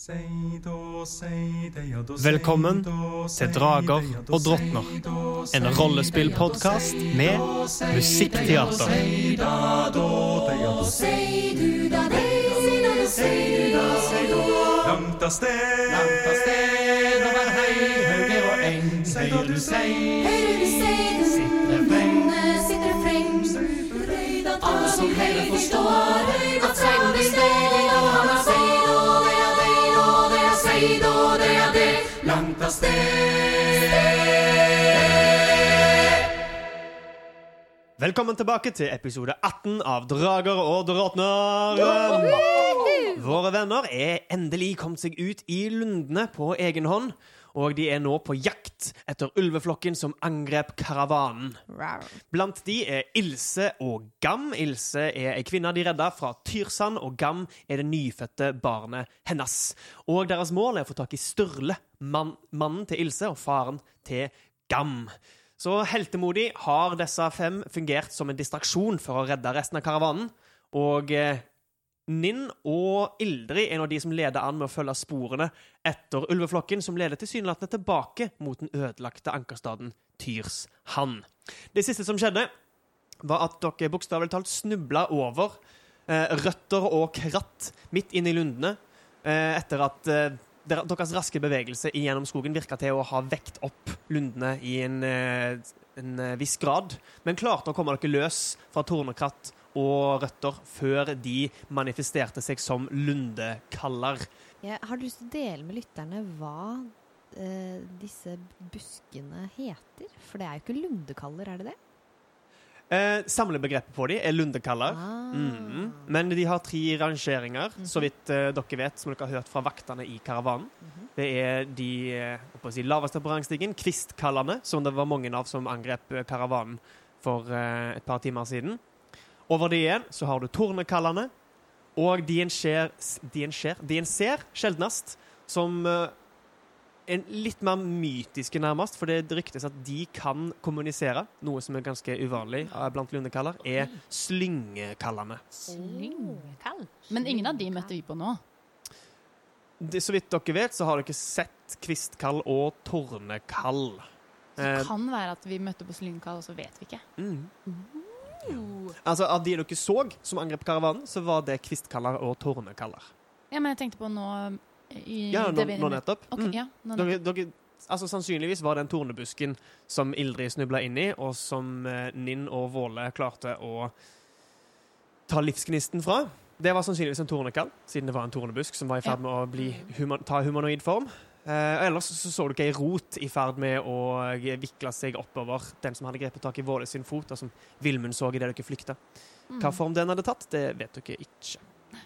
Velkommen til Drager og Drottner, en rollespillpodcast med musikkteater. Langt av sted over hei, høyre og eng, høyre du sei, sitter freng, alle som høyre forstår, at sei og det sted, og han har sei, og det er det, og det er sei, og det er det, langt av sted. Velkommen tilbake til episode 18 av Drager og Drottner. Våre venner endelig kommet seg ut I lundene på egen hånd, og de nå på jakt etter ulveflokken som angrep karavanen. Blant de Ilse og Gam. Ilse en kvinne de reddet fra Tyrsand, og Gam det nyfødte barnet hennes. Og deres mål å få tak I Sturle, mannen til Ilse og faren til Gam. Så heltemodig har disse 5 fungert som en distraksjon for å redde resten av karavanen, og Ninn og Ildrid en av de som leder an med å følge sporene etter ulveflokken, som leder tilsynelatende tilbake mot den ødelagte ankerstaden Tyrsand. Det siste som skjedde var at dere bokstavelig talt snublet over røtter og kratt midt inne I lundene, etter at deres raske bevegelse gjennom skogen virket til å ha vekt opp lundene I en viss grad, men klarte å komme dere løs fra tornekratt og røtter før de manifesterte seg som lundekaller. Jeg har lyst til å dele med lytterne hva disse buskene heter, for det jo ikke lundekaller, det det? Samlebegrepet på de lundekaller, men de har 3 rangeringer, så vidt dere vet, som dere har hørt fra vaktene I karavanen. Det de laveste på rangstigen, kvistkallerne, som det var mange av som angrep karavanen for et par timer siden. Over de så har du tornekallerne, og de en ser sjeldnast som litt mer mytiske nærmest, for det ryktes at de kan kommunisere, noe som ganske uvanlig blant lundekaller, slyngekallerne. Slyngekall? Men ingen av de møtte vi på nå. Så vidt dere vet, så har dere sett kvistkall og tornekall. Så det kan være at vi møtte på slyngekall, og så vet vi ikke. Altså, av de dere så som angrep karavanen, så var det kvistkaller og tornekaller. Ja, men jeg tenkte på nå nå nettopp. Okay, ja, nå nettopp. Dere, altså, sannsynligvis var det en tornebusken som Ildrid snublet inn I, og som Ninn og Våle klarte å ta livsgnisten fra. Det var sannsynligvis en tornekall, siden det var en tornebusk som var I ferd med å ta humanoid form. Ellers så du ikke en rot I ferd med å vikle seg oppover den som hadde grepet tak I Våle sin fot, og som Vilmund så I det dere flykta. Hva form den hadde tatt, det vet dere ikke.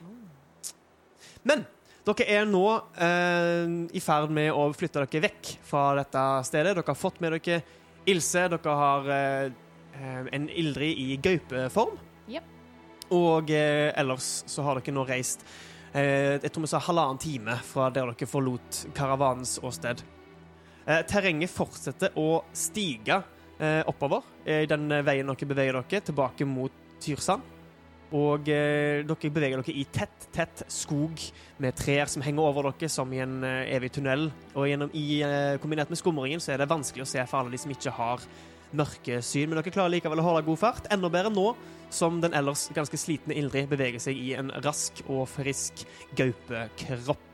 Men dere nå I ferd med å flytte dere vekk fra dette stedet. Dere har fått med dere Ilse, dere har en Ildrid I gaupeform. Yep. Og ellers så har dere nå reist jeg tror vi sa 1,5 time fra der dere forlot karavanens åsted. Terrenget fortsetter å stige oppover I den veien dere beveger dere tilbake mot Tyrsand. Og dere beveger dere I tett skog med trær som henger over dere som I en evig tunnel. Og kombinert med skumringen så det vanskelig å se for alle de som ikke har mørkesyn, men dere klarer likevel å holde god fart. Enda bedre nå som den ellers ganske slitne Ildrid beveger seg I en rask og frisk gaupekropp.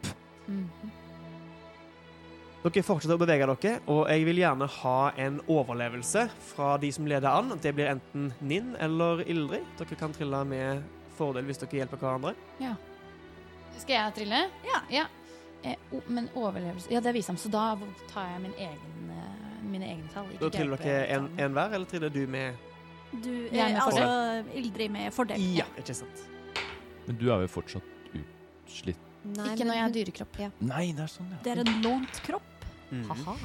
Dere fortsetter å bevege dere, og jeg vil gjerne ha en overlevelse fra de som leder an. Det blir enten Ninn eller Ildrid. Dere kan trille med fordel hvis dere hjelper hverandre. Ja. Skal jeg trille? Ja. Men overlevelse, det visam, så da tar jeg mine egne tall. Da triller dere en hver, eller triller du med? Du altså Ildrid med fordel. Ja, ikke sant. Men du jo fortsatt utslitt. Nei, ikke når jeg har dyrekropp. Ja. Nei, det sånn, ja. Det en lånt kropp. Haha.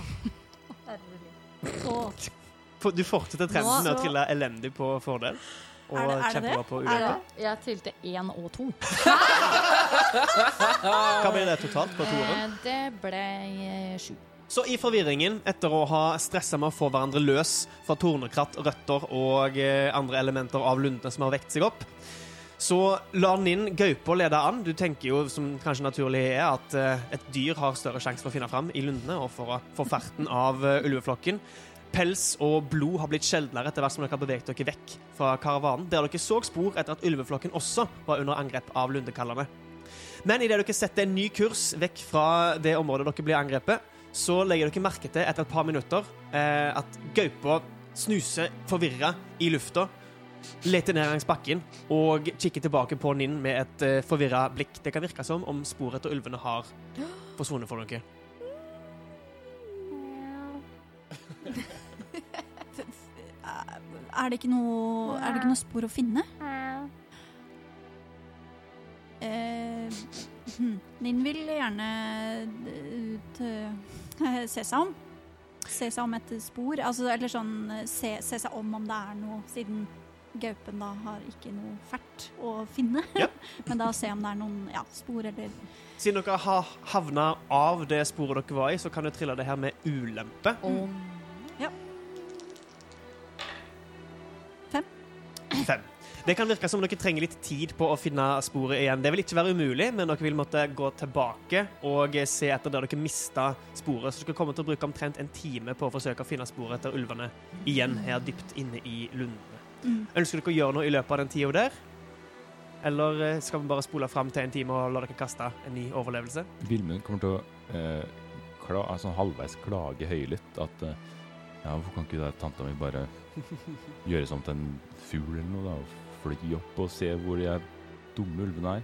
Du fortsetter trenden med å trille elendig på fordel. Og kjempebra på ulykke. Jeg trilte 1 og 2. Hva ble det totalt på toeren? Det ble 7. Så I forvirringen, etter å ha stresset med å få hverandre løs fra tornekratt, røtter og andre elementer av lundene som har vekt seg opp, Så lar Ninn gaupa lede an. Du tenker jo, som kanskje naturlig at et dyr har større sjanse for å finne fram i lundene og for å få ferten av ulveflokken. Pels og blod har blitt sjeldnere etter hvert som dere har beveget dere vekk fra karavanen, der dere så spor etter at ulveflokken også var under angrep av lundekallene. Men i det dere setter en ny kurs vekk fra det området dere blir angrepet, så legger dere merke til etter et par minutter at gaupa snuser forvirret i lufta, leter ned langs bakken og kikker tilbake på Ninn med et forvirret blikk. Det kan virke som om sporet etter ulvene har forsvunnet for dere. Er det ikke noe spor å finne? Ninn vil gjerne se seg om etter spor, altså, eller sånn se seg om det er noe, siden gaupen da har ikke noe fælt å finne. Ja. Men da se om det er noen spor eller... Siden dere har havnet av det sporet dere var i, så kan du trille det her med ulempe. Ja. 5. Det kan virke som dere trenger litt tid på å finne sporet igjen. Det vil ikke være umulig, men dere vil måtte gå tilbake og se etter der dere mistet sporet. Så dere kommer til å bruke omtrent en time på å forsøke å finne sporet etter ulvene igjen her dypt inne i lundene. Ønsker dere å gjøre noe i løpet av den tiden der? Eller skal vi bare spole frem til en time og la dere kaste en ny overlevelse? Vilmund kommer til å halvveis klage høylytt at hvorfor kan ikke tanta mi bare gjøre som til en fugl eller noe da, og fly opp og se hvor de dumme ulvene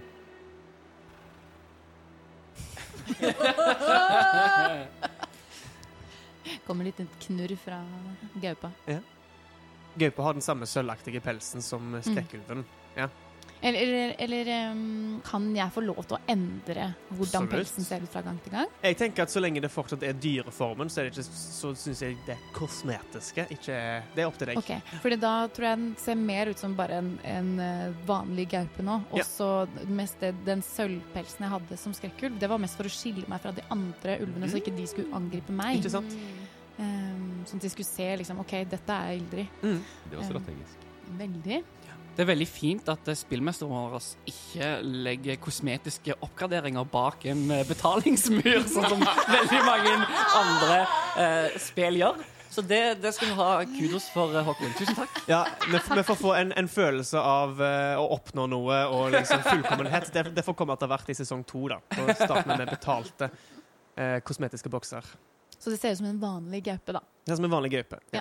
Kommer litt en knurr fra gaupa. Ja. Gaupa har den samme sølvaktige pelsen som skrekkulven. Ja. Eller kan jeg få lov til å endre hvordan pelsen ser ut fra gang til gang? Jeg tenker at så lenge det fortsatt dyreformen, så synes jeg det kosmetiske ikke det opp til deg. Ok, fordi da tror jeg den ser mer ut som bare en vanlig gaupe nå. Også mest den sølvpelsen jeg hadde som skrekkulv, det var mest for å skille meg fra de andre ulvene, så ikke de skulle angripe meg. Ikke sant? Sånn at de skulle se liksom, ok, dette er Ildrid. Det var strategisk. Veldig. Det er veldig fint at spillmesteren vår ikke legger kosmetiske oppgraderinger bak en betalingsmur, sånn som veldig mange andre spill gjør. Så det skal vi ha kudos for, Håkon. Tusen takk. Ja, vi får få en følelse av å oppnå noe og liksom fullkommenhet. Det får komme etter hvert i sesong 2 da. Så starter vi med betalte kosmetiske bokser. Så det ser ut som en vanlig gaupe da? Det er som en vanlig gaupe. Ja.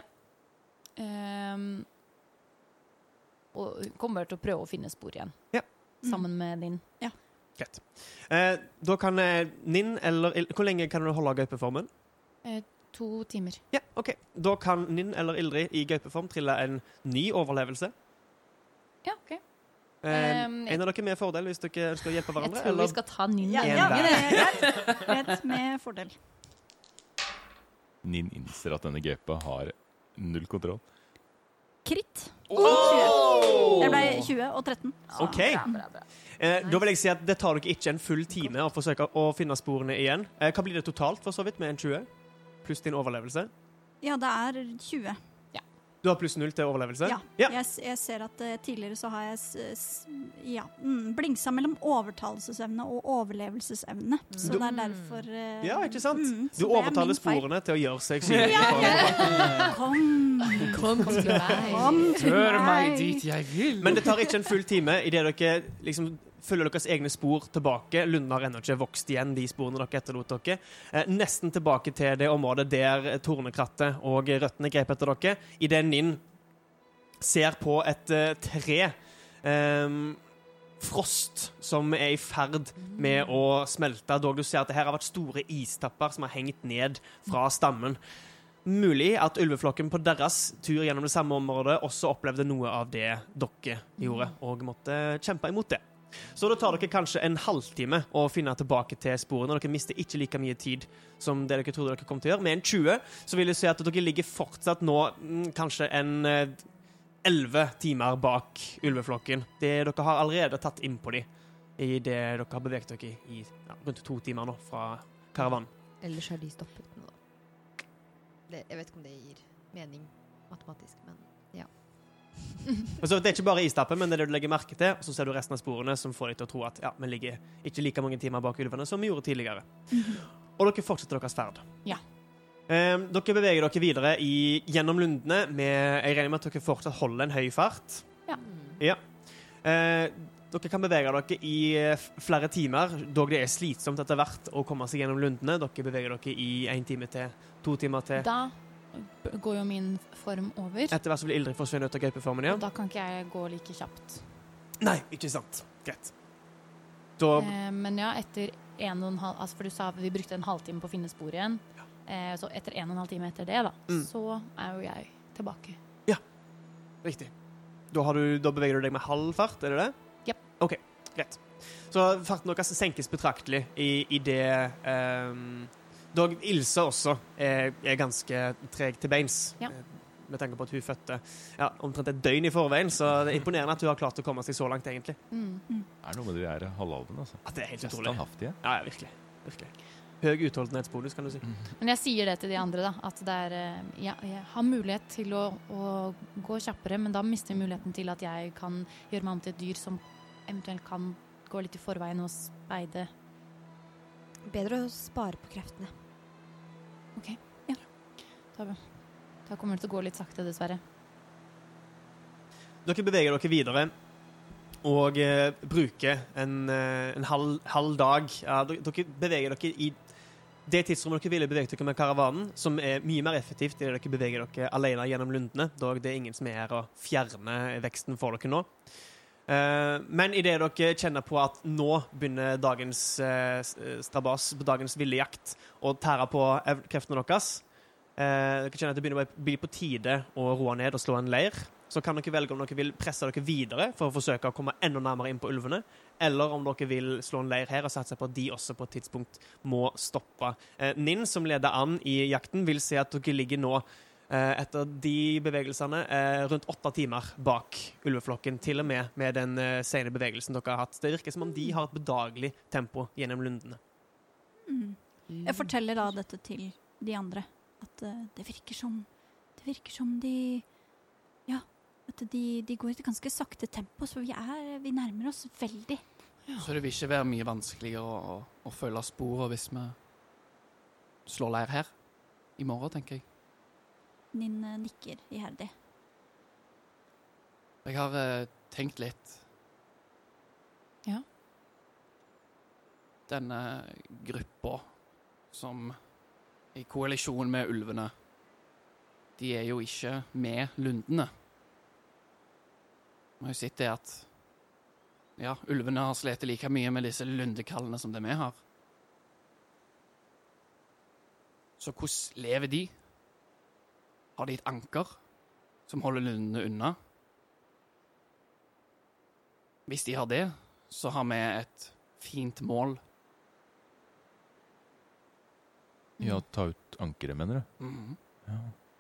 Og kommer til å prøve å finne spor igjen. Ja. Sammen med Ninn. Ja. Greit. Da kan Ninn, eller hvor lenge kan du holde gaupeformen? 2 timer. Ja, ok. Da kan Ninn eller Ildrid i gaupeform trille en ny overlevelse. Ja, ok. En av dere med fordel hvis dere ønsker å hjelpe hverandre? Jeg tror vi skal ta Ninn. Ja, det er rett med fordel. Ninn innser at denne gaupa har 0 kontroll. Kritt. 20. Det ble 20 og 13. Ok. Bra. Da vil jeg si at det tar dere ikke en full time å forsøke å finne sporene igjen. Hva blir det totalt for så vidt med en 20? Pluss din overlevelse? Ja, det er 20. Ja. Du har pluss 0 til overlevelse? Ja. Jeg ser at tidligere så har jeg blingsa mellom overtalelsesevne og overlevelsesevne. Så det er derfor... ja, ikke sant? Du overtaler sporene til å gjøre seg synlige. Kom til meg. Hør meg dit jeg vil. Men det tar ikke en full time i det dere liksom følger deres egne spor tilbake. Lunden har ennå ikke vokst igjen, de sporene dere etterlot dere. Nesten tilbake til det området der tornekrattet og røttene grep etter dere. I det Ninn ser på et tre, frost, som er i ferd med å smelte. Dog du ser at det her har vært store istapper som har hengt ned fra stammen. Mulig at ulveflokken på deres tur gjennom det samme området også opplevde noe av det dere gjorde, og måtte kjempe imot det. Så da tar dere kanskje en halvtime å finne tilbake til sporene. Dere mister ikke like mye tid som det dere trodde dere kom til å gjøre. Med en 20 så vil jeg si at dere ligger fortsatt nå kanskje en 11 timer bak ulveflokken. Det dere har allerede tatt inn på dem i det dere har beveget dere i rundt 2 timer nå fra karavanen. Ellers har de stoppet nå da. Jeg vet ikke om det gir mening matematisk, men ja. Og så det er ikke bare istappen, men det er det du legger merke til, og så ser du resten av sporene som får deg til å tro at ja, vi ligger ikke like mange timer bak ulvene som vi gjorde tidligere. Og dere fortsetter deres ferd. Ja. Dere beveger dere videre gjennom lundene jeg regner med at dere fortsatt holder en høy fart. Ja. Dere kan bevege dere i flere timer, dog det er slitsomt etter hvert å komme seg gjennom lundene. Dere beveger dere i 1 time til, 2 timer til. Da går jo min form over. Etter hvert så blir Ildrid forsvinne ut av gaupeformen, ja. Og da kan ikke jeg gå like kjapt. Nei, ikke sant. Greit. Da, Men ja, etter 1,5, altså for du sa vi brukte en halvtime på å finne spor igjen. Så etter 1,5 time etter det da, så er jo jeg tilbake. riktig. Da beveger du deg med halv fart, er det det? Ja. Ok, greit. Så farten deres senkes betraktelig i det dog Ilse også er ganske treg til beins. Ja. Med tanke på at hun fødte omtrent et døgn i forveien, så det er imponerende at hun har klart å komme seg så langt, egentlig. Det er noe med de der halvalven, altså. At det er helt utrolig. Standhaftige. Ja, virkelig. Høy utholdenhetsbonus, kan du si. Men jeg sier det til de andre, da, at det er, jeg har mulighet til å gå kjappere, men da mister jeg muligheten til at jeg kan gjøre meg om til et dyr som eventuelt kan gå litt i forveien og speide. Bedre å spare på kreftene. Da kommer det til å gå litt sakte, dessverre. Dere beveger dere videre og bruker en halv dag. Ja, dere beveger dere i det tidsrommet dere ville beveget dere med karavanen, som er mye mer effektivt i det dere beveger dere alene gjennom lundene, dog det er ingen som er her å fjerne veksten for dere nå. Men i det dere kjenner på at nå begynner dagens strabas, dagens ville jakt, å tære på kreftene deres, dere kjenner at det begynner å bli på tide å roe ned og slå en leir, så kan dere velge om dere vil presse dere videre for å forsøke å komme enda nærmere inn på ulvene, eller om dere vil slå en leir her og satse på at de også på et tidspunkt må stoppe. Nin, som leder an i jakten, vil se at dere ligger nå etter de bevegelsene rundt 8 timer bak ulveflokken, til og med den sene bevegelsen dere har hatt. Det virker som om de har et bedagelig tempo gjennom lundene. Jeg forteller da dette til de andre, at det virker som de at de går i et ganske sakte tempo, så vi nærmer oss veldig. Så det vil ikke være mye vanskeligere å følge sporet hvis vi slår leir her i morgen, tenker jeg. Nin nikker iherdig. Jeg har tenkt litt. Ja. Denne gruppa som er i koalisjon med ulvene, de er jo ikke med lundene. Vi har jo sett det at ulvene har slet like mye med disse lundekallene som det vi har. Så hvordan lever de? Har de et anker som holder lundene unna? Hvis de har det, så har vi et fint mål. Ja, ta ut ankeret, mener du? Ja.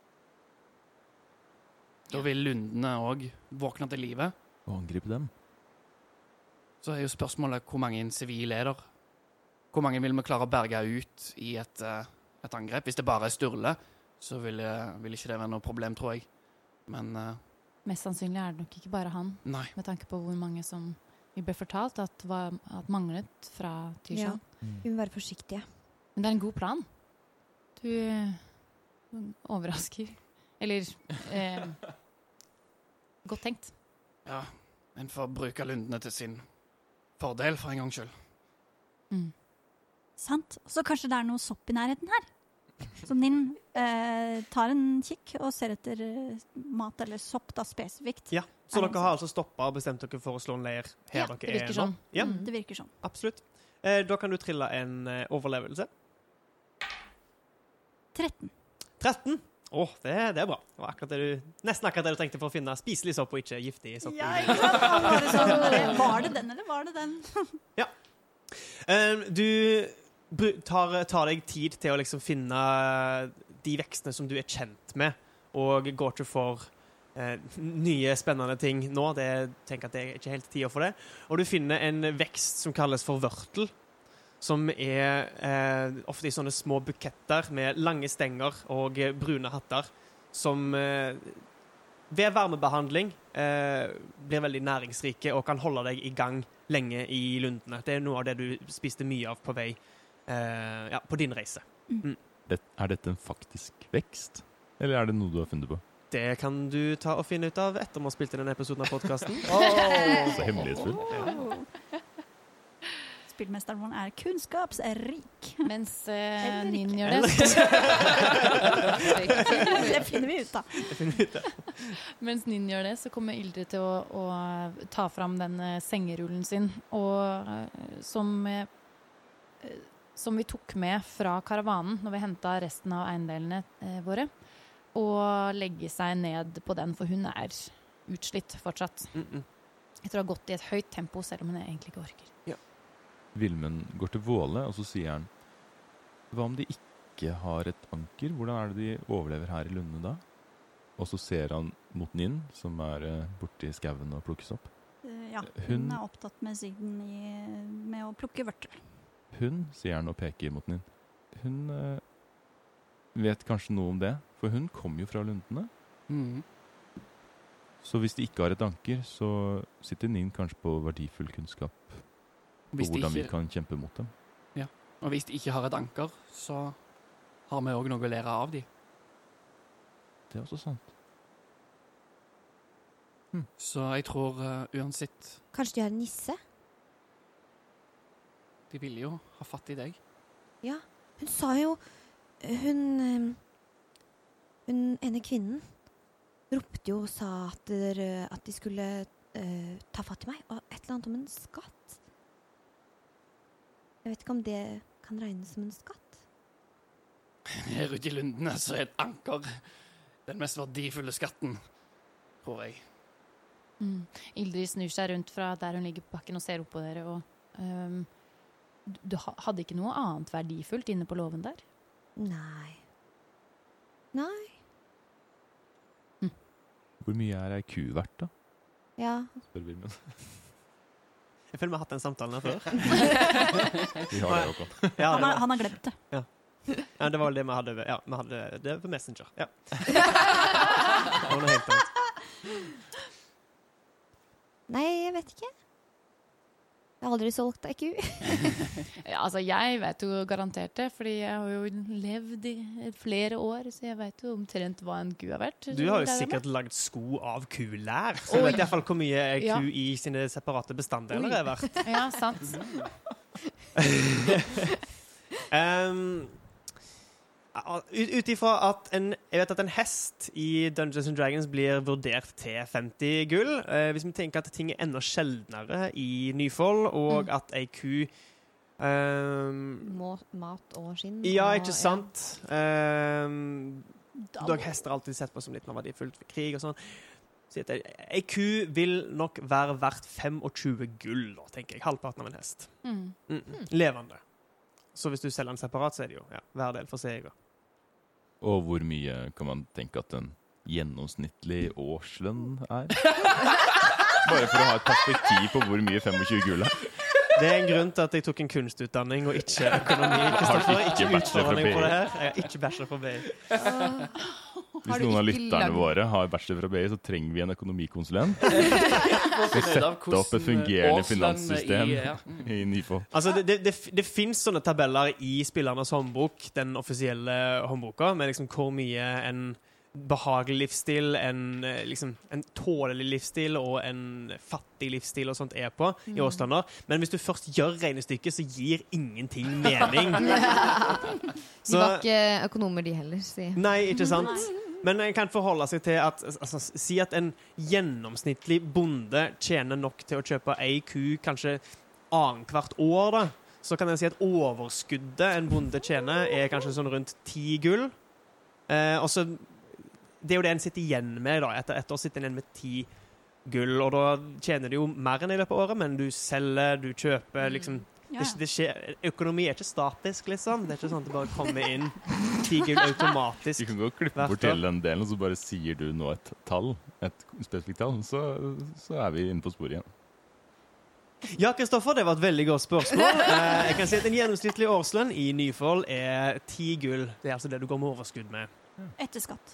Da vil lundene også våkne til livet. Og angripe dem. Så er jo spørsmålet hvor mange sivile er der. Hvor mange vil vi klare å berge ut i et angrep? Hvis det bare er Sturle, så vil ikke det være noe problem, tror jeg. Men Mest sannsynlig er det nok ikke bare han, nei. med tanke på hvor mange som vi ble fortalt at manglet fra Tyrsand. Vi må være forsiktige. Men det er en god plan. Du overrasker. Eller godt tenkt. Ja, en får bruke lundene til sin fordel for en gang selv. Sant. Så kanskje det er noe sopp i nærheten her. Så Nin tar en kikk og ser etter mat eller sopp da spesifikt. Ja, så dere har altså stoppet og bestemt dere for å slå en leir her dere det virker er nå? sånn. Ja, Det virker sånn. absolutt. Da kan du trille en overlevelse. 13. 13. Det er bra. Det var nesten akkurat det du tenkte for å finne spiselig sopp og ikke giftig sopp. Ikke sant? Var det den, eller var det den? Du tar deg tid til å liksom finne de vekstene som du er kjent med, og går til for nye, spennende ting nå. Tenker at det er ikke helt tid for det. Og du finner en vekst som kalles for vørtel, som er ofte i sånne små buketter med lange stenger og brune hatter, som ved varmebehandling blir veldig næringsrike og kan holde deg i gang lenge i lundene. Det noe av det du spiste mye av på vei på din reise. Er dette en faktisk vekst? Eller det noe du har funnet på? Det kan du ta og finne ut av etter vi har spilt inn denne episoden av podcasten. Så hemmelighetsfull. Spillmesteren vår kunnskapsrik. Mens Nin gjør det, Det finner vi ut av. Mens Nin gjør det, så kommer Ildrid til å ta fram den sengerullen sin, og som vi tok med fra karavanen når vi hentet resten av eiendelene våre, og legge seg ned på den, for hun utslitt fortsatt. Jeg tror det har gått i et høyt tempo, selv om hun egentlig ikke orker. Vilmen går til Våle, og så sier han, hva om de ikke har et anker? Hvordan det de overlever her i Lunde da? Og så ser han mot Nin, som borte i skauen og plukkes opp. Ja, hun opptatt med siden med å plukke vørter. Hun, sier han og peker mot Nin. Hun vet kanskje noe om det, for hun kom jo fra Lundene. Så hvis de ikke har et anker, så sitter Nin kanskje på verdifull kunnskap på hvordan vi kan kjempe mot dem. Ja, og hvis de ikke har et anker, så har vi også noe å lære av dem. Det også sant. Så jeg tror uansett... Kanskje de har en nisse? De ville jo ha fatt i deg. Ja, hun sa jo... Hun ene kvinnen ropte jo og sa at de skulle ta fatt i meg, og et eller annet om en skatt. Jeg vet ikke om det kan regnes som en skatt. Her ute i Lundene så et anker den mest verdifulle skatten, tror jeg. Ildrid snur seg rundt fra der hun ligger på bakken og ser opp på dere, og du hadde ikke noe annet verdifullt inne på låven der? Nei. Hvor mye ei ku verdt da? Ja. Spør Vilmen. Jeg føler vi har hatt den samtalen her før. Vi har det, Håkon. Ja, Han har glemt det. Ja, det var vel det vi hadde. Ja, vi hadde det på Messenger. Ja. Det var noe helt annet. Nei, jeg vet ikke. Jeg har aldri solgt ei ku. Ja, altså jeg vet jo garantert det, fordi jeg har jo levd i flere år, så jeg vet jo omtrent hva en ku har vært. Du har jo sikkert lagd sko av kulær, så du vet i hvert fall hvor mye ku i sine separate bestanddeler er verdt. Ja, sant. Ut ifra at jeg vet at en hest i Dungeons & Dragons blir vurdert til 50 gull. Hvis vi tenker at ting er enda sjeldnere i Nyfold, og at ei ku Mat og skinn. Ja, ikke sant? Dog hester alltid sett på som litt mer verdifullt for krig og sånn. Så ei ku vil nok være verdt 25 gull, da, tenker jeg. Halvparten av en hest. Levende. Så hvis du selger den separat, så er det jo hver del for seg. Og hvor mye kan man tenke at en gjennomsnittlig årslønn er? Bare for å ha et perspektiv på hvor mye 25 gull er. Det er en grunn til at jeg tok en kunstutdanning og ikke økonomi. Ikke utfordring på det her. Jeg har ikke bachelor fra BI. Hvis noen av lytterne våre har bachelor fra BI, så trenger vi en økonomikonsulent. For sette opp et fungerende finanssystem i Nyfold. Altså, det finnes sånne tabeller i spillernes håndbok, den offisielle håndboka, med liksom hvor mye en behagelig livsstil, en tålelig livsstil og en fattig livsstil og sånt er på i årslander. Men hvis du først gjør regnestykket, så gir ingenting mening. De var ikke økonomer de heller, si. Nei, ikke sant? Men en kan forholde seg til at si at en gjennomsnittlig bonde tjener nok til å kjøpe ei ku kanskje annethvert år, da. Så kan en si at overskuddet en bonde tjener er kanskje sånn rundt 10 gull. Og så det er jo det en sitter igjen med da. Etter år sitter en igjen med 10 gull, og da tjener du jo mer enn i løpet av året, men du selger, du kjøper, liksom. Det skjer, økonomi er ikke statisk, liksom. Det er ikke sånn at det bare kommer inn 10 gull automatisk. Du kan gå og klippe bort hele den delen, og så bare sier du nå et tall, et spesifikt tall, så er vi inne på sporet igjen. Ja, Kristoffer, det var et veldig godt spørsmål. Jeg kan si at en gjennomsnittlig årslønn i Nyfold er 10 gull. Det er altså det du går med overskudd med. Etter skatt.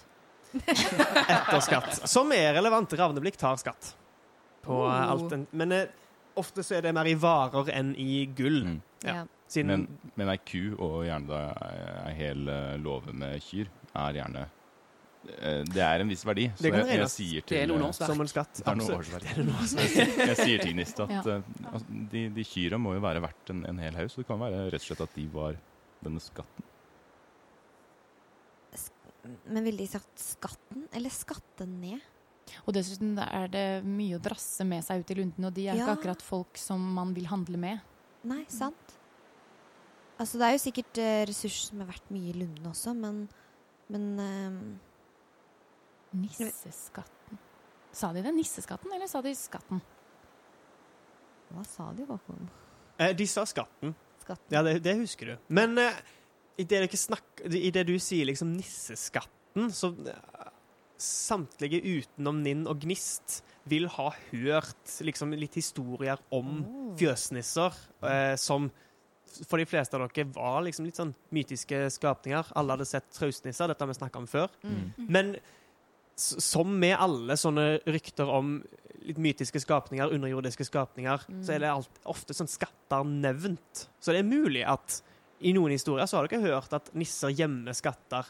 etter skatt. Som er relevant. Ravneblikk tar skatt på alt. Men ofte så er det mer i varer enn i gull. Ja. Siden, Men ei ku, og gjerne da ei hel låve med kyr, er gjerne det er en viss verdi. Så Det kan jeg regnes. sier Det til er noen årsverk. som en skatt. Det er noe Absolutt. årsverk. Jeg sier til Gnist at Ja. altså, de kyra må jo være verdt en hel haug, så det kan være rett og slett at de var denne skatten. Men ville de sagt skatten, eller skatte ned? Og dessuten er det mye å drasse med seg ut i lunden, og de er Ja. ikke akkurat folk som man vil handle med. Nei, sant? Altså, det er jo sikkert ressurser som er verdt mye i lunden også, men Nisseskatten. Sa de det? Nisseskatten, eller sa de skatten? hva sa de, Håkon? De sa skatten. Skatten? Ja, det husker du. Men i det du sier liksom nisseskatten, så samtlige utenom Ninn og Gnist vil ha hørt liksom litt historier om fjøsnisser, som for de fleste av dere var liksom litt sånn mytiske skapninger. Alle hadde sett traustnisser, dette har vi snakket om før. Men som med alle sånne rykter om litt mytiske skapninger, underjordiske skapninger, så er det ofte sånn skatter nevnt. Så det er mulig at i noen historier så har dere hørt at nisser gjemmer skatter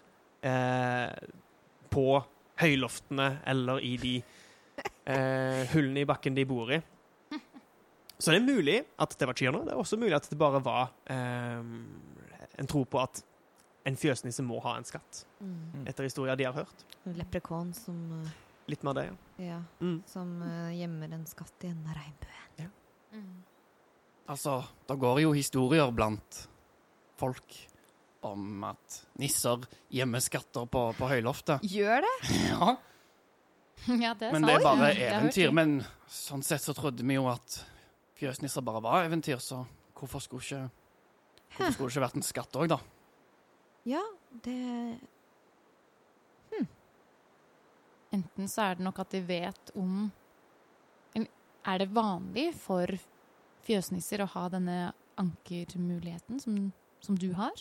på høyloftene eller i de hullene i bakken de bor i. Så det er mulig at det var kyrne. Det er også mulig at det bare var en tro på at en fjøsnisse må ha en skatt. Etter historier de har hørt. Leprekon som Litt mer det, ja. som gjemmer en skatt i en regnbue. Altså, det går jo historier blant folk om at nisser gjemmer skatter på høyloftet. Gjør det? Ja, Ja, det er men sant. det er bare Det har jeg hørt. eventyr. Men sånn sett så trodde vi jo at fjøsnisser bare var eventyr, så hvorfor skulle det ikke vært en skatt òg, da? Ja, det Enten så er det nok at de vet om eller er det vanlig for fjøsnisser å ha denne ankermuligheten som du har?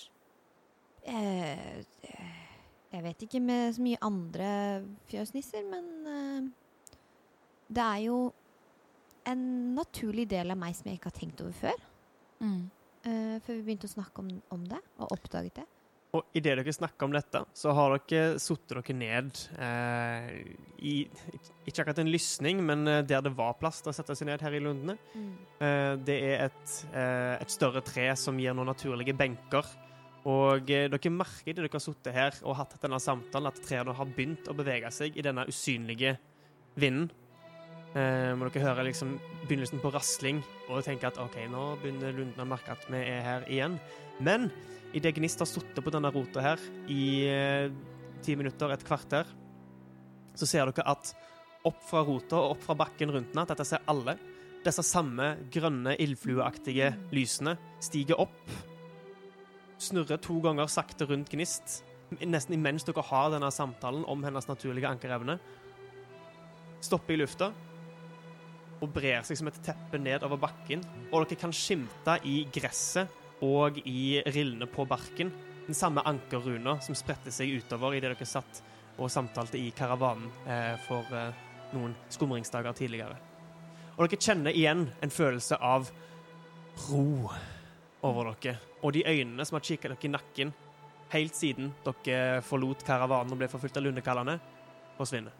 Jeg vet ikke med så mye andre fjøsnisser, men det er jo en naturlig del av meg som jeg ikke har tenkt over før. Før vi begynte å snakke om det, og oppdaget det. Og i det dere snakker om dette, så har dere suttet dere ned i ikke akkurat en lysning, men der det var plass til å sette seg ned her i lundene. Det er et større tre som gir noen naturlige benker. Og dere merker det dere har suttet her og hatt denne samtalen, at trærne har begynt å bevege seg i denne usynlige vinden. Men dere hører liksom begynnelsen på rasling, og tenker at ok, nå begynner lunden å merke at vi er her igjen. Men i det Gnist har suttet på denne rota her i 10 minutter, et kvarter, så ser dere at opp fra rota og opp fra bakken rundt den, at dette ser alle, disse samme grønne, ildflueaktige lysene stiger opp, snurrer 2 ganger sakte rundt Gnist, nesten imens dere har denne samtalen om hennes naturlige ankerevne, stopper i lufta, og brer seg som et teppe ned over bakken, og dere kan skimte i gresset og i rillene på barken den samme ankerruna som spredte seg utover i det dere satt og samtalte i karavanen for noen skumringsdager tidligere. Og dere kjenner igjen en følelse av ro over dere, og de øynene som har kikket dere i nakken helt siden dere forlot karavanen og ble forfulgt av lundekallene, forsvinner.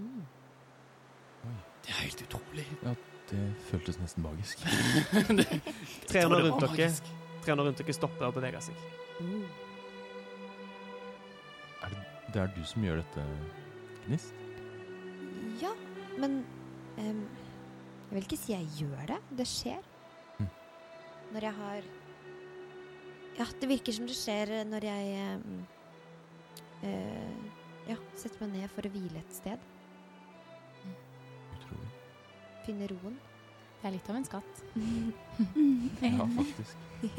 Det er helt utrolig. Ja, det føltes nesten magisk. Trærne rundt dere stopper og beveger seg. Det er du som gjør dette, Gnist? Ja, men jeg vil ikke si jeg gjør det. Det skjer. Når jeg har Ja, det virker som det skjer når jeg setter meg ned for å hvile et sted. Utrolig. Finne roen. Det er litt av en skatt. Ja, faktisk.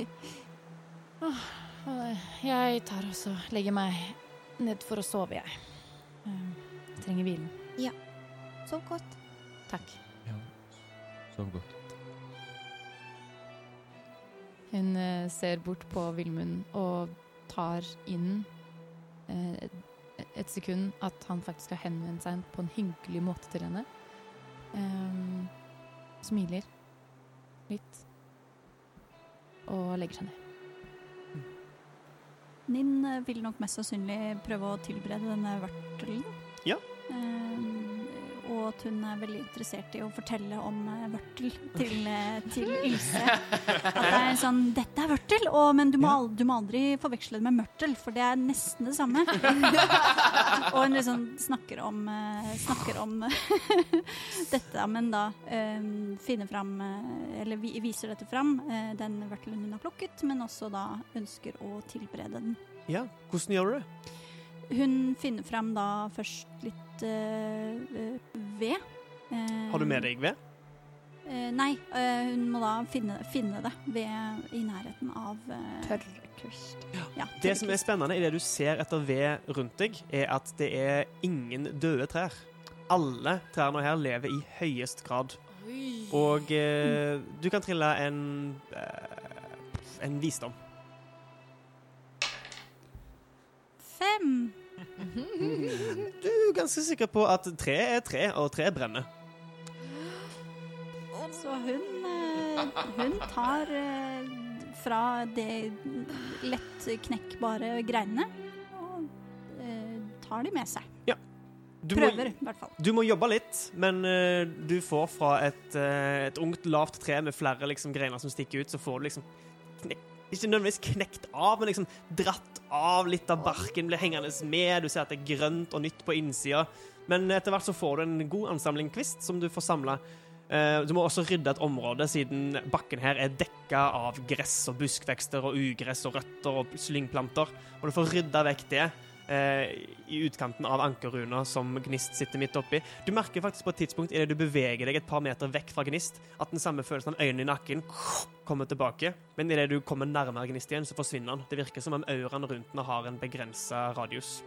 Jeg tar også legger meg ned for å sove, jeg. Jeg trenger hvilen. Sov godt. Takk. Ja, sov godt. Hun ser bort på Vilmund og tar inn et sekund at han faktisk har henvendt seg på en hyggelig måte til henne. Smiler litt og legger seg ned. Ninn vil nok mest sannsynlig prøve å tilberede denne vørtelen. Ja. Og at hun veldig interessert i å fortelle om vørtel til Ilse. At det en sånn, dette vørtel, men du må aldri forveksle det med mørtel, for det nesten det samme. Og hun liksom snakker om dette, men da finner fram, eller viser dette fram, den vørtelen hun har plukket, men også da ønsker å tilberede den. Ja, hvordan gjør du det? Hun finner frem da først litt ved. Har du med deg ved? Nei, hun må da finne det ved i nærheten av Tørrkvist. Ja, Det som er spennende i det du ser etter ved rundt deg, er at det er ingen døde trær. Alle trærne her lever i høyest grad. Og du kan trille en visdom. 5. Du er ganske sikker på at tre er tre, og tre brenner. Så hun tar fra det lett knekkbare greinene og tar de med seg. Ja. Prøver, i hvert fall. Du må jobbe litt, men du får fra et ungt, lavt tre med flere liksom, greiner som stikker ut, så får du liksom ikke nødvendigvis knekt av, men liksom dratt av litt av barken, blir hengende med. Du ser at det er grønt og nytt på innsida. Men etter hvert så får du en god ansamling kvist som du får samlet. Du må også rydde et område, siden bakken her er dekket av gress og buskvekster og ugress og røtter og slyngplanter. Og du får rydda vekk det i utkanten av ankerruna som Gnist sitter midt oppi. Du merker faktisk på et tidspunkt i det du beveger deg et par meter vekk fra Gnist, at den samme følelsen av øynene i nakken kommer tilbake. Men i det du kommer nærmere Gnist igjen, så forsvinner den. Det virker som om auraen rundt den har en begrenset radius.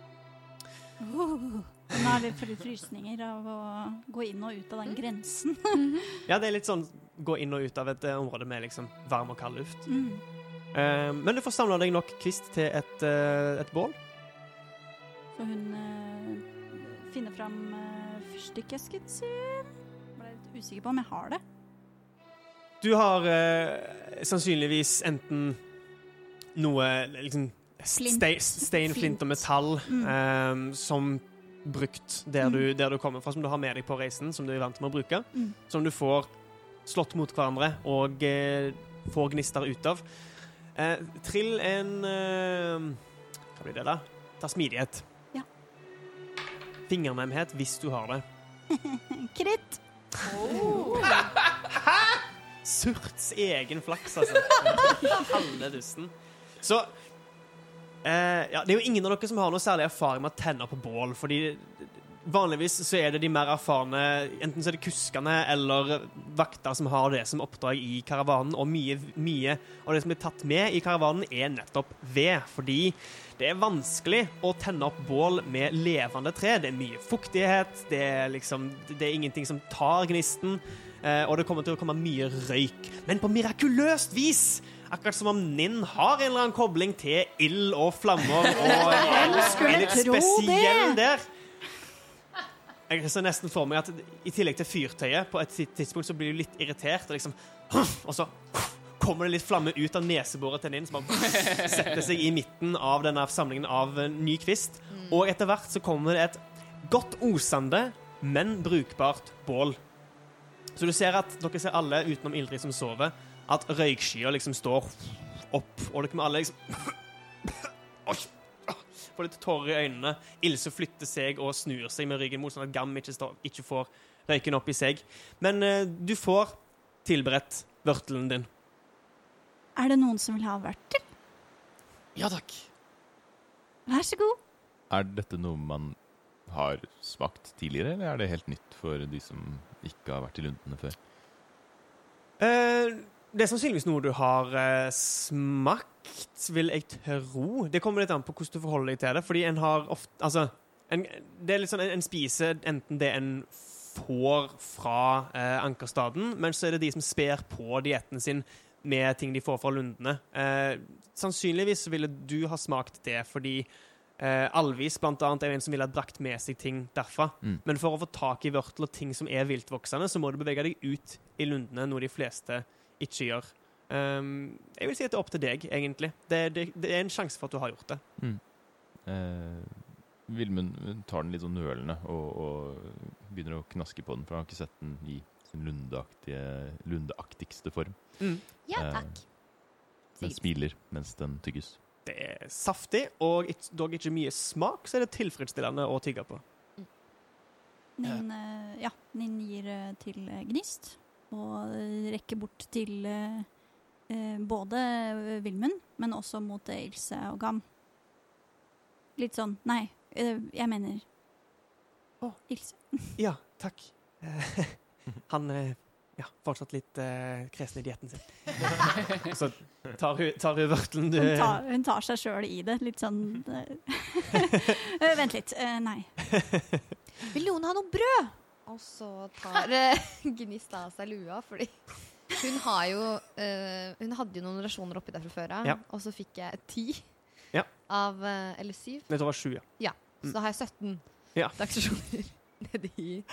Nå er det for frysninger av å gå inn og ut av den grensen. Ja, det er litt sånn gå inn og ut av et område med liksom varm og kald luft. Men du får samlet deg nok kvist til et bål. Så hun finner frem fyrstikkesken sin. Ble litt usikker på om jeg har det. Du har sannsynligvis enten noe liksom stein, flint og metall som brukt der du kommer fra, som du har med deg på reisen, som du er vant med å bruke, som du får slått mot hverandre og får gnister ut av. Trill en hva blir det da? Ta smidighet. Ja. Fingernemhet hvis du har det. Kritt! Surts egen flaks, altså. Halve dusten. Så ja, det er jo ingen av dere som har noe særlig erfaring med å tenne på bål, fordi vanligvis så er det de mer erfarne, enten så er det kuskene eller vakter som har det som oppdrag i karavanen, og mye av det som blir tatt med i karavanen er nettopp ved, fordi det er vanskelig å tenne opp bål med levende tre. Det er mye fuktighet, det er ingenting som tar gnisten, og det kommer til å komme mye røyk. Men på mirakuløst vis, akkurat som om Ninn har en eller annen kobling til ild og flammer, og er litt spesiell der. Jeg ser nesten for meg at i tillegg til fyrtøyet, på et tidspunkt så blir du litt irritert, og så kommer det litt flamme ut av neseboret til Ninn, som bare setter seg i midten av denne samlingen av ny kvist. Og etter hvert så kommer det et godt osende, men brukbart bål. Så du ser at dere ser alle, utenom Ildrid som sover, at røykskyer liksom står opp, og dere må alle liksom får litt tårer i øynene. Ilse flytter seg og snur seg med ryggen mot, sånn at Gam ikke får røyken opp i seg. Men du får tilberedt vørtelen din. Er det noen som vil ha vørtel? Ja, takk. Vær så god. Er dette noe man har smakt tidligere, eller er det helt nytt for de som ikke har vært i lundene før? Det er sannsynligvis noe du har smakt, vil jeg tro. Det kommer litt an på hvordan du forholder deg til det, fordi en har ofte, altså, det er litt sånn, en spiser enten det en får fra ankerstaden, men så er det de som sper på dietten sin med ting de får fra lundene. Sannsynligvis ville du ha smakt det, fordi Alvis blant annet er jo en som ville ha brakt med seg ting derfra. Men for å få tak i vørtel og ting som er viltvoksende, så må du bevege deg ut i lundene, noe de fleste ikke gjør. Jeg vil si at det er opp til deg, egentlig. Det er en sjanse for at du har gjort det. Vilmund tar den litt sånn nølende og begynner å knaske på den, for han har ikke sett den i sin lundeaktigste form. Ja, takk. Den smiler mens den tygges. Det er saftig, og dog ikke mye smak, så er det tilfredsstillende å tygge på. Nin gir til Gnist, og rekker bort til både Vilmund, men også mot Ilse og Gam. Litt sånn, nei, jeg mener Ilse. Ja, takk. Han fortsatt litt kresen i dietten sin. Så tar hun vørtelen du... Hun tar seg selv i det, litt sånn... Vent litt, nei. Vil noen ha noe brød? Og så tar Gnist av seg lua, fordi hun hadde jo noen rasjoner oppi der fra før av, og så fikk jeg 10 av, eller 7. Jeg tror det var 7, ja. Ja, så da har jeg 17 dagsrasjoner nede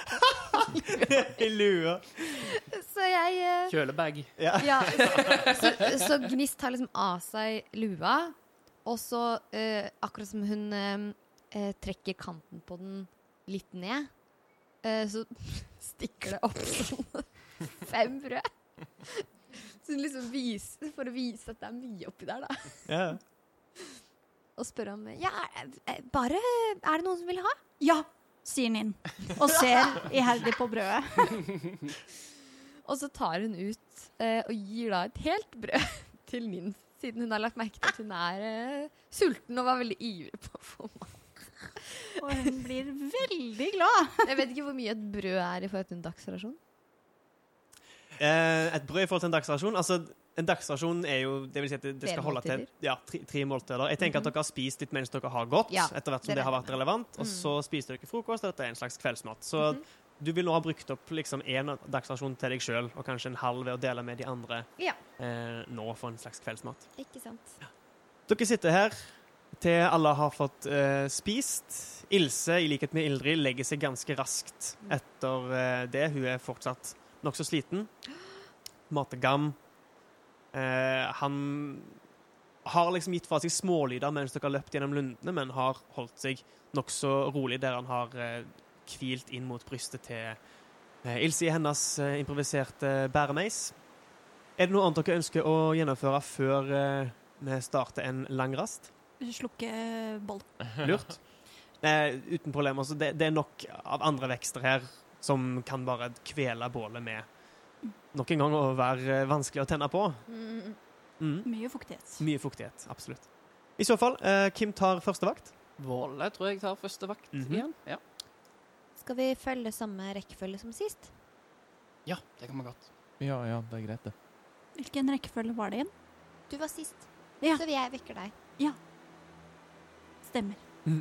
i lua. Så jeg... Kjølebag. Ja, så Gnist tar liksom av seg lua, og så akkurat som hun trekker kanten på den litt ned, så stikker det opp sånn 5 brød. Så hun liksom for å vise at det er mye oppi der, da. Ja. Og spør om, er det noen som vil ha? Ja, sier Nin, og ser iherdig på brødet. Og så tar hun ut og gir da et helt brød til Nin, siden hun har lagt merke til at hun er sulten og var veldig ivrig på å få mat. Og hun blir veldig glad. Jeg vet ikke hvor mye et brød er i forhold til en dagsrasjon. Et brød i forhold til en dagsrasjon? Altså, en dagsrasjon er jo, det vil si at det skal holde til 3 måltider. Jeg tenker at dere har spist litt mens dere har gått, etter hvert som det har vært relevant, og så spiser dere frokost, og dette er en slags kveldsmat. Så du vil nå ha brukt opp liksom en dagsrasjon til deg selv, og kanskje en halv ved å dele med de andre nå for en slags kveldsmat. Ikke sant. Dere sitter her til alle har fått spist. Ilse, i likhet med Ildrid, legger seg ganske raskt etter det. Hun er fortsatt nok så sliten. Mategam. Han har liksom gitt fra seg smålyder mens dere har løpt gjennom lundene, men har holdt seg nok så rolig der han har kvilt inn mot brystet til Ilse i hennes improviserte bæremeis. Er det noe annet dere ønsker å gjennomføre før vi starter en lang rast? Slukke boll. Lurt. Uten problem. Altså, det er nok av andre vekster her som kan bare kvele bålet med nok en gang å være vanskelig å tenne på. Mye fuktighet. Mye fuktighet, absolutt. I så fall, Kim tar første vakt. Våle tror jeg tar første vakt igjen. Ja. Skal vi følge samme rekkefølge som sist? Ja, det kan vi godt. Ja, det er greit det. Hvilken rekkefølge var det igjen? Du var sist, så jeg vekker deg. Ja. Stemmer.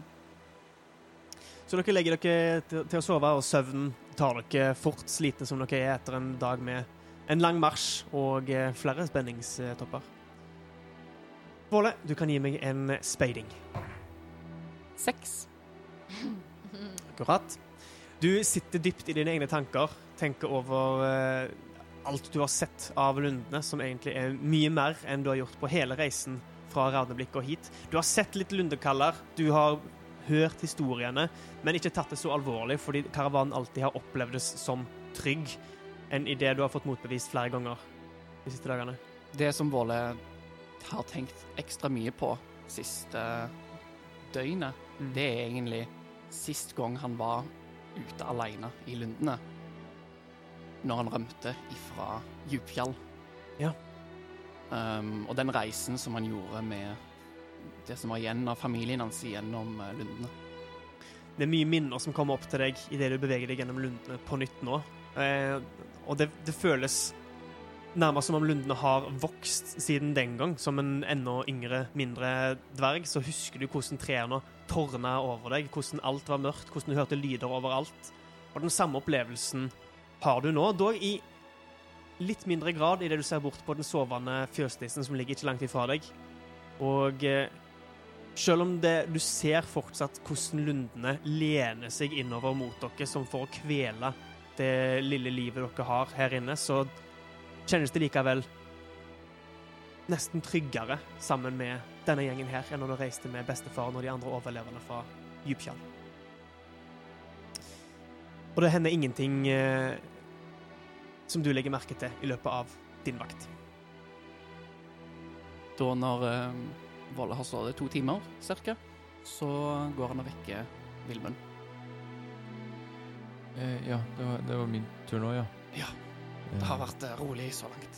Så dere legger dere til å sove, og søvnen tar dere fort slitne som dere er etter en dag med en lang marsj og flere spenningstopper. Våle, du kan gi meg en speiding. 6. Akkurat. Du sitter dypt i dine egne tanker, tenker over alt du har sett av lundene, som egentlig er mye mer enn du har gjort på hele reisen fra Ravneblikk og hit. Du har sett litt lundekaller, du har hørt historiene, men ikke tatt det så alvorlig, fordi karavanen alltid har opplevd det som trygg, enn i det du har fått motbevist flere ganger de siste dagene. Det som Våle har tenkt ekstra mye på siste døgnet, det er egentlig sist gang han var ute alene i lundene, når han rømte ifra Djupfjall. Ja. Og den reisen som han gjorde med det som var igjen av familien hans gjennom lundene. Det er mye minner som kommer opp til deg i det du beveger deg gjennom lundene på nytt nå. Og det føles nærmest som om lundene har vokst siden den gang. Som en enda yngre, mindre dverg, så husker du hvordan trærne tårnet over deg, hvordan alt var mørkt, hvordan du hørte lyder overalt. Og den samme opplevelsen har du nå, dog i litt mindre grad i det du ser bort på den sovende fjøsnissen som ligger ikke langt ifra deg. Og Selv om du ser fortsatt hvordan lundene lener seg innover mot dere som for å kvele det lille livet dere har her inne, så kjennes det likevel nesten tryggere sammen med denne gjengen her enn når du reiste med bestefaren og de andre overlevende fra Djupfjall. Og det hender ingenting som du legger merke til i løpet av din vakt. Da når Volle har stått 2 timer, cirka, så går han og vekker Vilmund. Ja, det var min tur nå, ja. Ja, det har vært rolig så langt.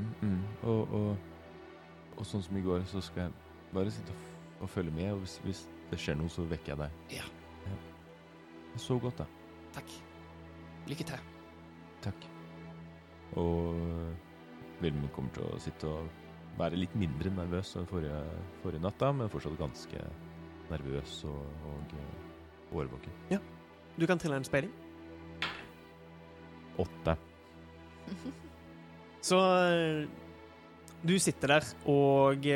Og sånn som i går, så skal jeg bare sitte og følge med, og hvis det skjer noe, så vekker jeg deg. Ja. Så godt, da. Takk. Lykke til. Takk. Og Vilmund kommer til å sitte og være litt mindre nervøs enn forrige natta, men fortsatt ganske nervøs og årvåken. Ja. Du kan trille en speiling. 8. Så du sitter der og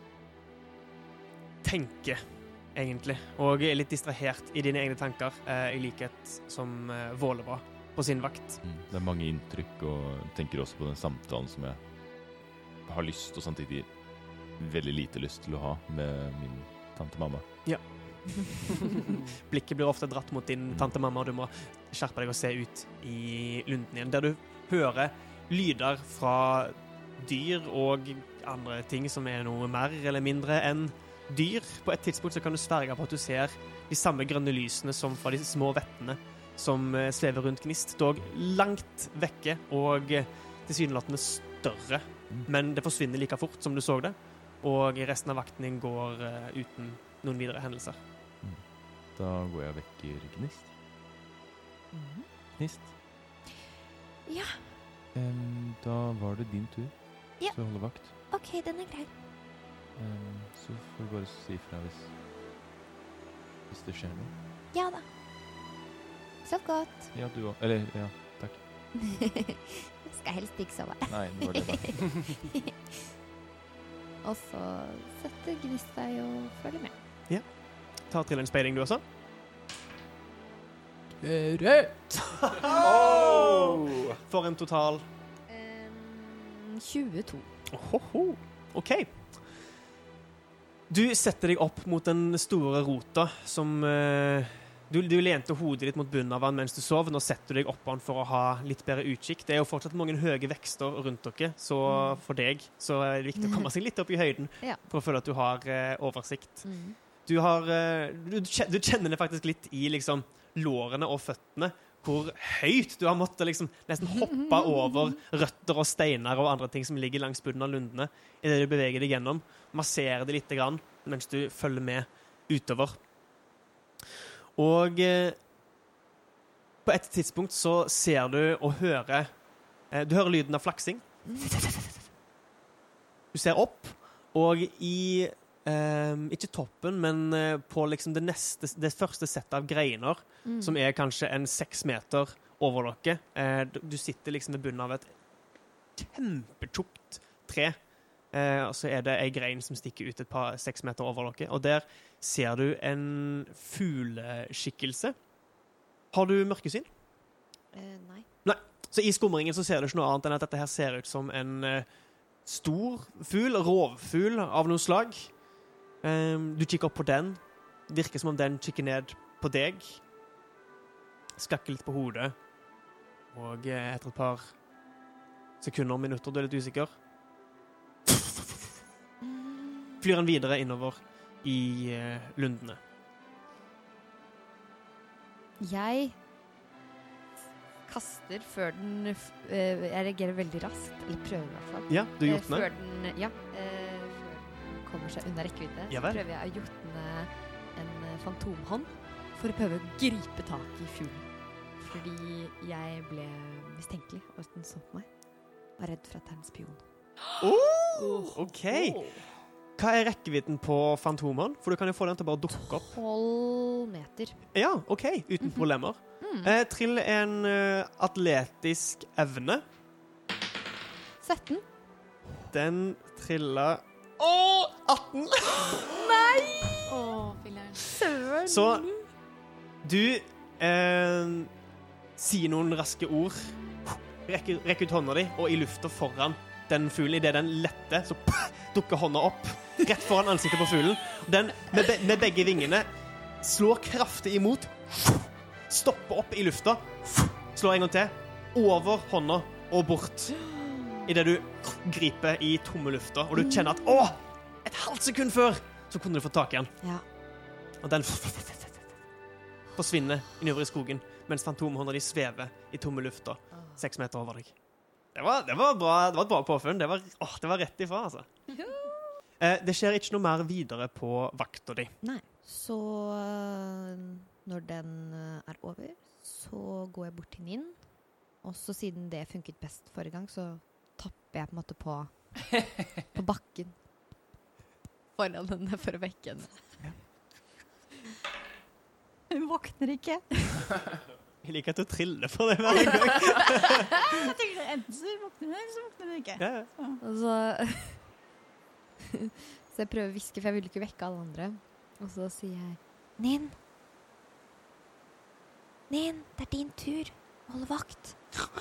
tenker, egentlig, og er litt distrahert i dine egne tanker, i likhet som Våle var på sin vakt. Det er mange inntrykk, og tenker også på den samtalen som jeg har lyst, og samtidig veldig lite lyst til å ha med min tante mamma. Ja. Blikket blir ofte dratt mot din tante mamma, og du må skjerpe deg og se ut i lunden igjen, der du hører lyder fra dyr og andre ting som er noe mer eller mindre enn dyr. På et tidspunkt så kan du sverge på at du ser de samme grønne lysene som fra de små vettene som svever rundt Gnist, dog langt vekke og tilsynelatende større, men det forsvinner like fort som du så det, og resten av vakten din går uten noen videre hendelser. Da går jeg og vekker Gnist. Gnist? Ja. Da var det din tur Ja. til å holde vakt. Ok, den er grei. Så får du bare si fra hvis det skjer noe. Ja da. Sov godt. Ja, du også. Eller, ja, takk. Skal helst ikke sove. Nei, det var det da. Og så setter Gnist seg og følger med. Ta til en speiling du også. Rødt! For en total 22. Ohoho. Ok. Du setter deg opp mot den store rota som du lente hodet ditt mot bunnen av den mens du sov. Nå setter du deg opp på den for å ha litt bedre utkikk. Det er jo fortsatt mange høye vekster rundt dere, så for deg så er det viktig å komme seg litt opp i høyden for å føle at du har oversikt. Du kjenner det faktisk litt i liksom lårene og føttene, hvor høyt du har måttet liksom nesten hoppe over røtter og steiner og andre ting som ligger langs bunnen av lundene i det du beveger deg gjennom. Massere det litt grann mens du følger med utover. Og på et tidspunkt så ser du og hører du hører lyden av flaksing. Du ser opp, og i ikke toppen, men på liksom det første settet av greiner, som er kanskje en 6 meter over dere. Du sitter liksom ved bunnen av et kjempetjukt tre, og så er det en grein som stikker ut et par 6 meter over dere, og der ser du en fugleskikkelse. Har du mørkesyn? Nei. Nei. Så i skumringen så ser du ikke noe annet enn at dette her ser ut som en stor fugl, rovfugl av noe slag. Du kikker opp på den. Virker som om den kikker ned på deg. Skakker litt på hodet. Og etter et par sekunder, minutter, du er litt usikker. Flyr han videre innover i lundene. Jeg kaster før den jeg reagerer veldig raskt, eller prøver i hvert fall. Ja, du jotner. Før den kommer seg under rekkevidde, Ja så vel. prøver jeg å jotne en fantomhånd for å prøve å gripe tak i fuglen. Fordi jeg ble mistenkelig, og den så på meg. Var redd for at det er en spion. Ok. Hva er rekkevidden på fantomhånd? For du kan jo få den til å bare dukke opp. 12 meter. Ja, ok, uten problemer. Trill en atletisk evne. 17. Den triller 18! Så du sier noen raske ord, rekker ut hånda di, og i lufta foran den fuglen, i det den letter, så dukker hånda opp rett foran ansiktet på fuglen. Den med begge vingene slår kraftig imot, stopper opp i lufta, slår en gang til, over hånda og bort. I det du griper i tomme lufta, og du kjenner at, et halvt sekund før, så kunne du få tak i den. Ja. Og den forsvinner innover i skogen, mens fantomhånda di svever i tomme lufta 6 meter over deg. Det var bra, det var et bra påfunn. Det var rett ifra, altså. Det skjer ikke noe mer videre på vakta di. Nei. Så når den er over, så går jeg bort til Nin. Og så siden det funket best forrige gang, så tapper jeg på en måte på bakken. Foran henne for å vekke henne. Hun våkner ikke. Jeg liker at du triller for det hver gang. Jeg tenker, enten så våkner hun, eller så våkner hun ikke. Ja. Og så så jeg prøver å hviske, for jeg vil ikke vekke alle andre. Og så sier jeg, Nin, det er din tur. Hold vakt.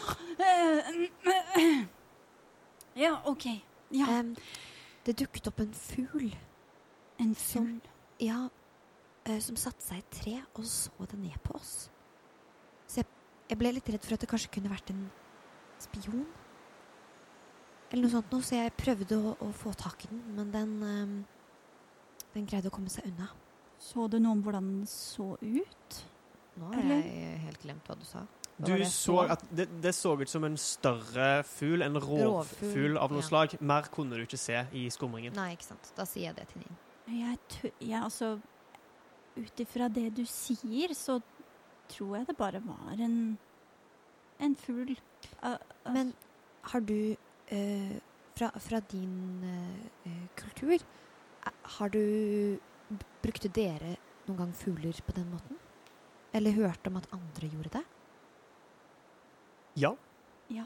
Ja, ok. Ja, Det dukket opp en fugl. en fugl. Ja, som satte seg i et tre og så det ned på oss. Så jeg ble litt redd for at det kanskje kunne vært en spion. Eller noe sånt noe, så jeg prøvde å få tak i den, men den greide å komme seg unna. Så du noe om hvordan den så ut? Nå har jeg helt glemt hva du sa. Du så at det så ut som en større fugl, en rovfugl av noe slag. Mer kunne du ikke se i skumringen. Nei, ikke sant. Da sier jeg det til Nin. Altså, ut ifra det du sier, så tror jeg det bare var en fugl. Men har du, fra din kultur, har du brukte dere noen gang fugler på den måten? Eller hørt om at andre gjorde det? Ja. Ja.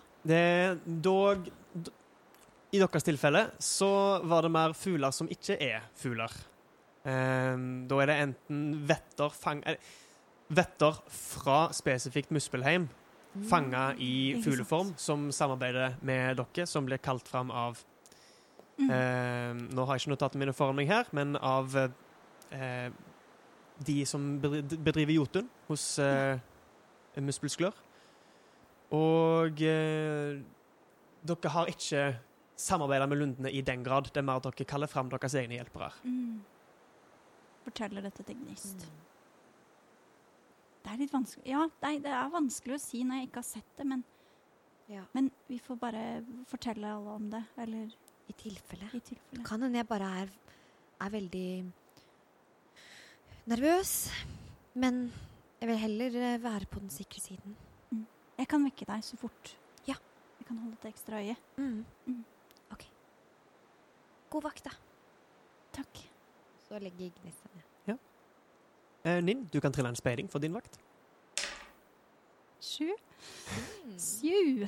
I deres tilfelle så var det mer fugler som ikke er fugler. Da er det enten vetter fra spesifikt Muspelheim, fanget i fugleform, som samarbeider med dere, som blir kalt frem av nå har jeg ikke notatet mine foran meg her, men av de som bedriver jotun hos Muspelsklør. Og dere har ikke samarbeidet med lundene i den grad. Det er mer at dere kaller frem deres egne hjelpere. Forteller dette til Gnist. Det er litt vanskelig. Ja, det er vanskelig å si når jeg ikke har sett det, men vi får bare fortelle alle om det, eller I tilfelle. tilfelle. Kan hende jeg bare er veldig nervøs, men jeg vil heller være på den sikre siden. Jeg kan vekke deg så fort. Ja. Jeg kan holde et ekstra øye. Ok. God vakt, da. Takk. Så legger Gnist ned. Nin, du kan trille en speiding for din vakt. 7. 7.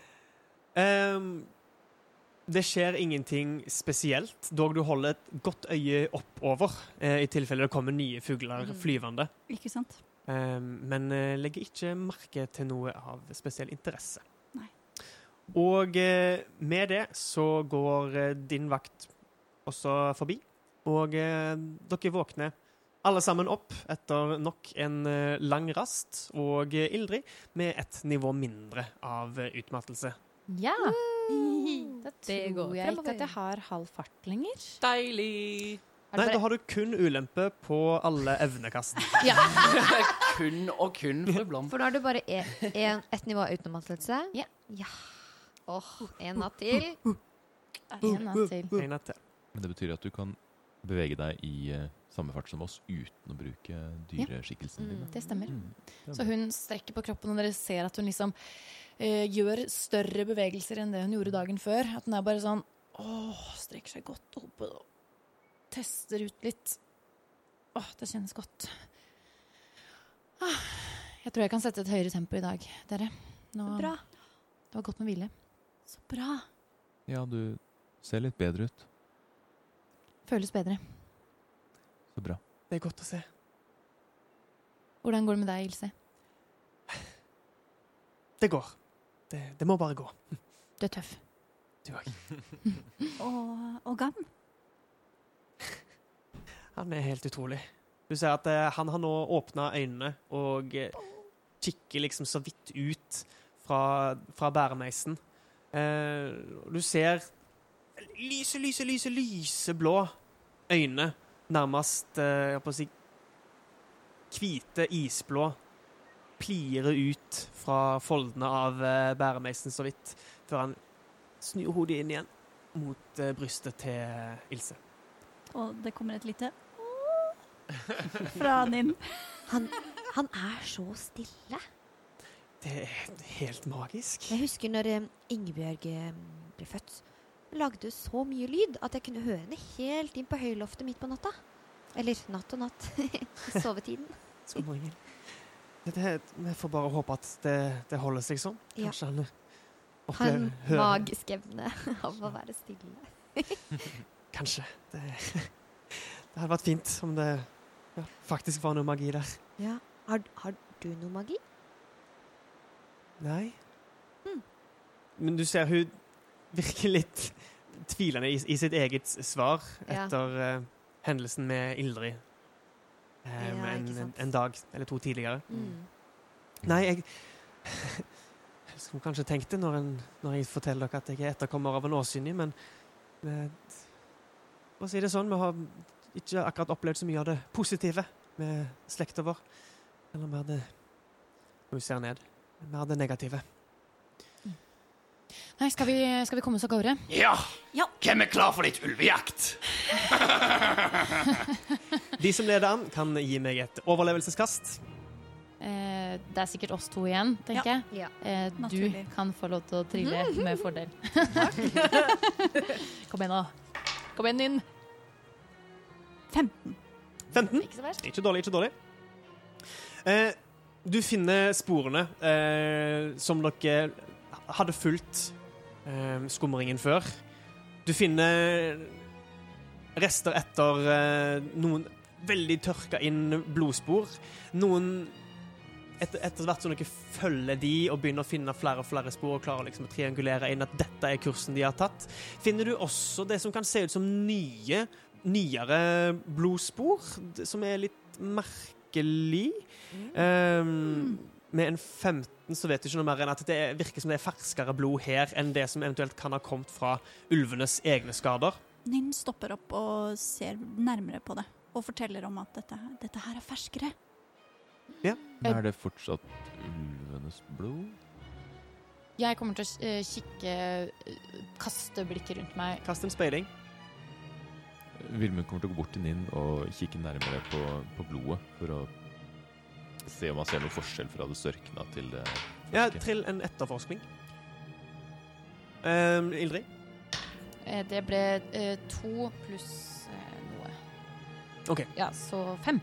Det skjer ingenting spesielt, dog du holder et godt øye oppover, i tilfelle det kommer nye fugler flyvende. Ikke sant? Men legger ikke merke til noe av spesiell interesse. Nei. Og med det så går din vakt også forbi, og dere våkner alle sammen opp etter nok en lang rast, og Ildrid med et nivå mindre av utmattelse. Ja. Da Det går tror jeg ikke fremover. at jeg har halv fart lenger. Deilig! Nei, da har du kun ulempe på alle evnekast. Ja. Kun og kun, fru Blom. For nå har du bare ett nivå av utmattelse. Ja. En natt til. En natt til. En natt til. Men det betyr at du kan bevege deg i samme fart som oss uten å bruke dyreskikkelsen din. Det stemmer. Det er Så hun strekker på kroppen, og dere ser at hun liksom gjør større bevegelser enn det hun gjorde dagen før. At hun er bare sånn, strekker seg godt opp og tester ut litt. Det kjennes godt. Jeg tror jeg kan sette et høyere tempo i dag, dere. Nå, Bra. det var godt med hvile. Så bra. Ja, du ser litt bedre ut. Føles bedre. Så bra. Det er godt å se. Hvordan går det med deg, Ilse? Det går. Det må bare gå. Du er tøff. Du òg. Og Gam? Han er helt utrolig. Du ser at han har nå åpnet øynene og kikker liksom så vidt ut fra bæremeisen. Du ser lyseblå øyne, nærmest, jeg på å si, hvite isblå, plirer ut fra foldene av bæremeisen så vidt, før han snur hodet inn igjen mot brystet til Ilse. Og det kommer et lite fra Ninn. Han er så stille. Det er helt magisk. Jeg husker når Ingebjørg ble født. Hun lagde så mye lyd at jeg kunne høre henne helt inn på høyloftet midt på natta. Eller natt og natt. I sovetiden. Så mange. Vi får bare håpe at det holder seg sånn. Ja. Kanskje han Han hører. magisk evne av å være stille. Kanskje. Det hadde vært fint om det faktisk var noe magi der. Ja. Har du noe magi? Nei. Men du ser hun virker litt tvilende i sitt eget svar Ja. etter hendelsen med Ildrid. ikke sant. En dag eller to tidligere. Mm. Nei, jeg skulle kanskje tenkt det når jeg forteller dere at jeg er etterkommer av en årsynlig, men for å si det sånn, vi har ikke akkurat opplevd så mye av det positive med slekta vår. Eller mer det, når vi ser ned, mer det negative. Nei, skal vi komme oss av gårde? Ja! Ja. Hvem er klar for litt ulvejakt? De som leder an kan gi meg et overlevelseskast. Det er sikkert oss to igjen, tenker jeg. Ja. Du Naturlig. kan få lov til å trille med fordel. Kom igjen nå. Kom igjen inn. 15. 15. Ikke så verst. Ikke dårlig. Du finner sporene som dere hadde fulgt skumringen før. Du finner rester etter noen veldig tørka inn blodspor. Noen etter hvert som dere følger de og begynner å finne flere og flere spor og klarer liksom å triangulere inn at dette er kursen de har tatt, finner du også det som kan se ut som nyere blodspor, som er litt merkelig. Med en 15 så vet du ikke noe mer enn at det virker som det er ferskere blod her enn det som eventuelt kan ha kommet fra ulvenes egne skader. Ninn stopper opp og ser nærmere på det, og forteller om at dette her er ferskere. Men er det fortsatt ulvenes blod? Jeg kommer til å kikke, kaste blikket rundt meg. Kast en speiling. Vilmund kommer til å gå bort til Ninn og kikke nærmere på blodet for å se om han ser noen forskjell fra det størkna til det Ja, ferske. trill en etterforskning. Ildrid? Det ble 2 pluss noe. Ok. Ja, så 5.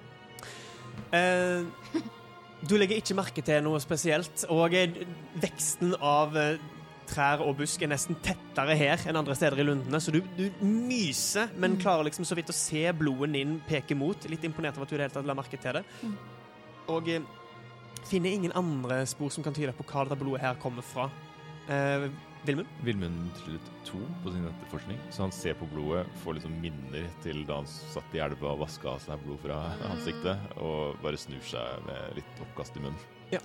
Du legger ikke merke til noe spesielt, og veksten av trær og busk er nesten tettere her enn andre steder i lundene, så du myser, men klarer liksom så vidt å se blodet inn peke mot. Litt imponert over at du i det hele tatt la merke til det. Og finner ingen andre spor som kan tyde på hva dette blodet her kommer fra. Vilmund? Vilmund trillet 2 på sin etterforskning, så han ser på blodet, får liksom minner til da han satt i elva og vasket av seg blod fra ansiktet, og bare snur seg med litt oppkast i munnen.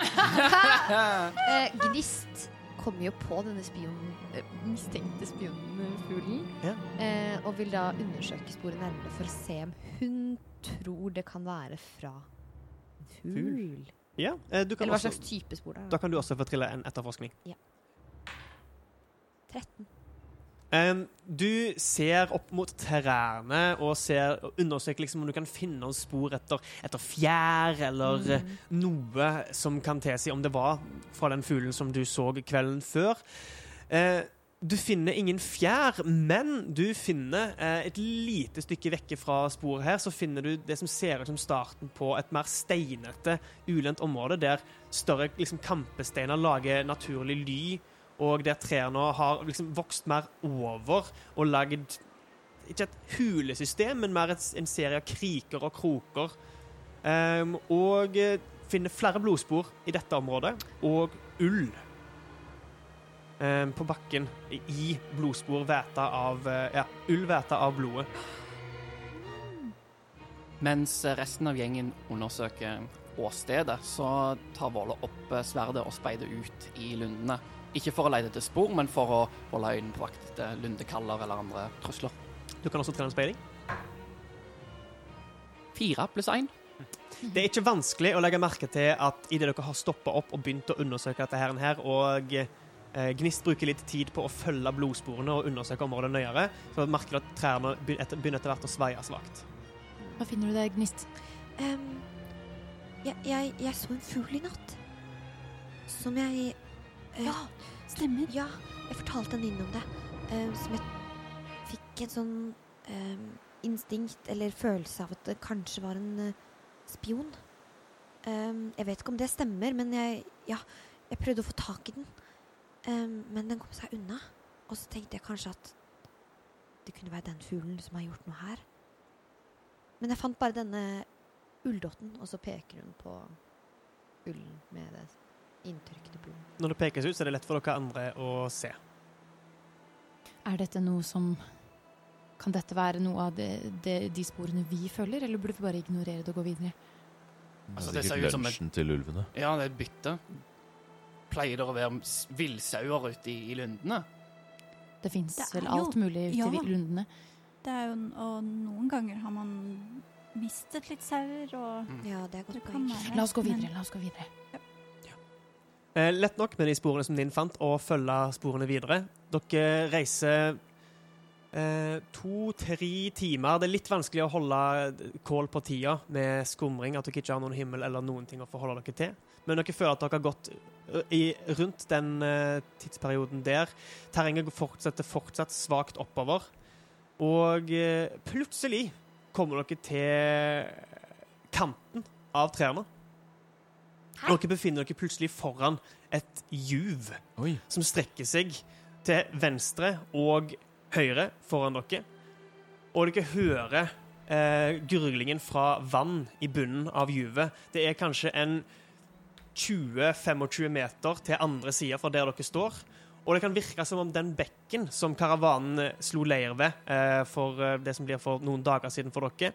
Gnist kommer jo på denne mistenkte spionfuglen, og vil da undersøke sporet nærmere for å se om hun tror det kan være fra en fugl. Ja, du kan Eller hva også, slags type spor det er. da kan du også få trille en etterforskning. 13. Du ser opp mot trærne og undersøker liksom om du kan finne noen spor etter fjær eller noe som kan tilsi om det var fra den fuglen som du så kvelden før. Du finner ingen fjær, men du finner et lite stykke vekke fra sporet her, så finner du det som ser ut som starten på et mer steinete, ulendt område, der større liksom, kampesteiner lager naturlig ly, og der trærne har liksom vokst mer over og lagd ikke et hulesystem, men mer en serie av kriker og kroker og finner flere blodspor i dette området, og ull på bakken i blodspor væta av, ull væta av blodet. Mens resten av gjengen undersøker åstedet, så tar Våle opp sverdet og speider ut i lundene. Ikke for å lete etter spor, men for å holde øynene på vakt etter lundekaller eller andre trusler. Du kan også trene speiding. 4 + 1. Det er ikke vanskelig å legge merke til at i det dere har stoppet opp og begynt å undersøke dette her, og Gnist bruker litt tid på å følge blodsporene og undersøke området nøyere, så merker du at trærne begynner etter hvert å sveie svagt. Hva finner du der, Gnist? Jeg så en fugl i natt. Som jeg Ja, stemmer. Ja, jeg fortalte en inn om det. Som jeg fikk en sånn instinkt eller følelse av at det kanskje var en spion. Jeg vet ikke om det stemmer, men jeg prøvde å få tak i den. Men den kom seg unna. Og så tenkte jeg kanskje at det kunne være den fuglen som har gjort noe her. Men jeg fant bare denne ulldotten, og så peker hun på ullen med det inntrykkede blod. Når det pekes ut, så er det lett for dere andre å se. Er dette noe som... Kan dette være noe av de sporene vi følger, eller burde vi bare ignorere det og gå videre? Altså, det det er ser ut sikkert som lunsjen til ulvene. Ja, det er et bytte. Pleier det å være villsauer ute i lundene? Det finnes Det er vel jo- alt mulig ute ja. i lundene. Det er jo, og noen ganger har man mistet litt sauer, og Ja, det er godt det kan poeng. være. La oss gå men- videre. Lett nok med de sporene som din fant, og følge sporene videre. Dere reiser 2-3 timer. Det er litt vanskelig å holde kål på tida med skumring, at dere ikke har noen himmel eller noen ting å forholde dere til. Men dere føler at dere har gått rundt den tidsperioden der. Terrenget fortsatt svagt oppover. Og plutselig kommer dere til kanten av trærne. Dere befinner dere plutselig foran et juv som strekker seg til venstre og høyre foran dere. Og dere hører gurglingen fra vann i bunnen av juvet. Det er kanskje en 20-25 meter til andre siden fra der dere står. Og det kan virke som om den bekken som karavanen slo leir ved for det som blir for noen dager siden for dere,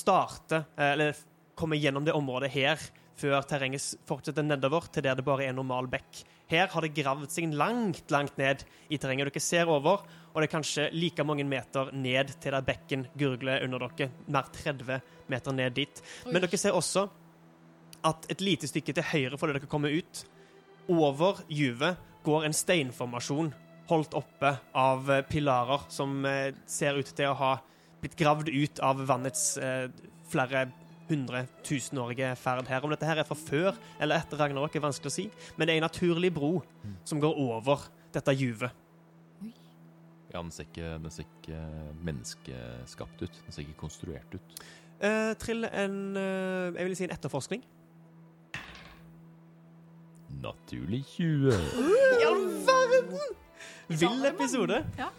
kommer gjennom det området her før terrenget fortsetter nedover til der det bare er normal bekk. Her har det gravd seg langt ned i terrenget. Dere ser over, og det er kanskje like mange meter ned til der bekken gurgler under dere. Mer 30 meter ned dit. Men dere ser også at et lite stykke til høyre for det dere kommer ut, over juvet går en steinformasjon holdt oppe av pilarer som ser ut til å ha blitt gravd ut av vannets flere 100-1000-årige ferd her. Om dette her er fra før eller etter Ragnarok er vanskelig å si, men det er en naturlig bro som går over dette juvet. Ja, den ser ikke menneskeskapt ut. Den ser ikke konstruert ut. Trill jeg vil si en etterforskning. Naturlig 20. I all verden! Vill episode. Ja.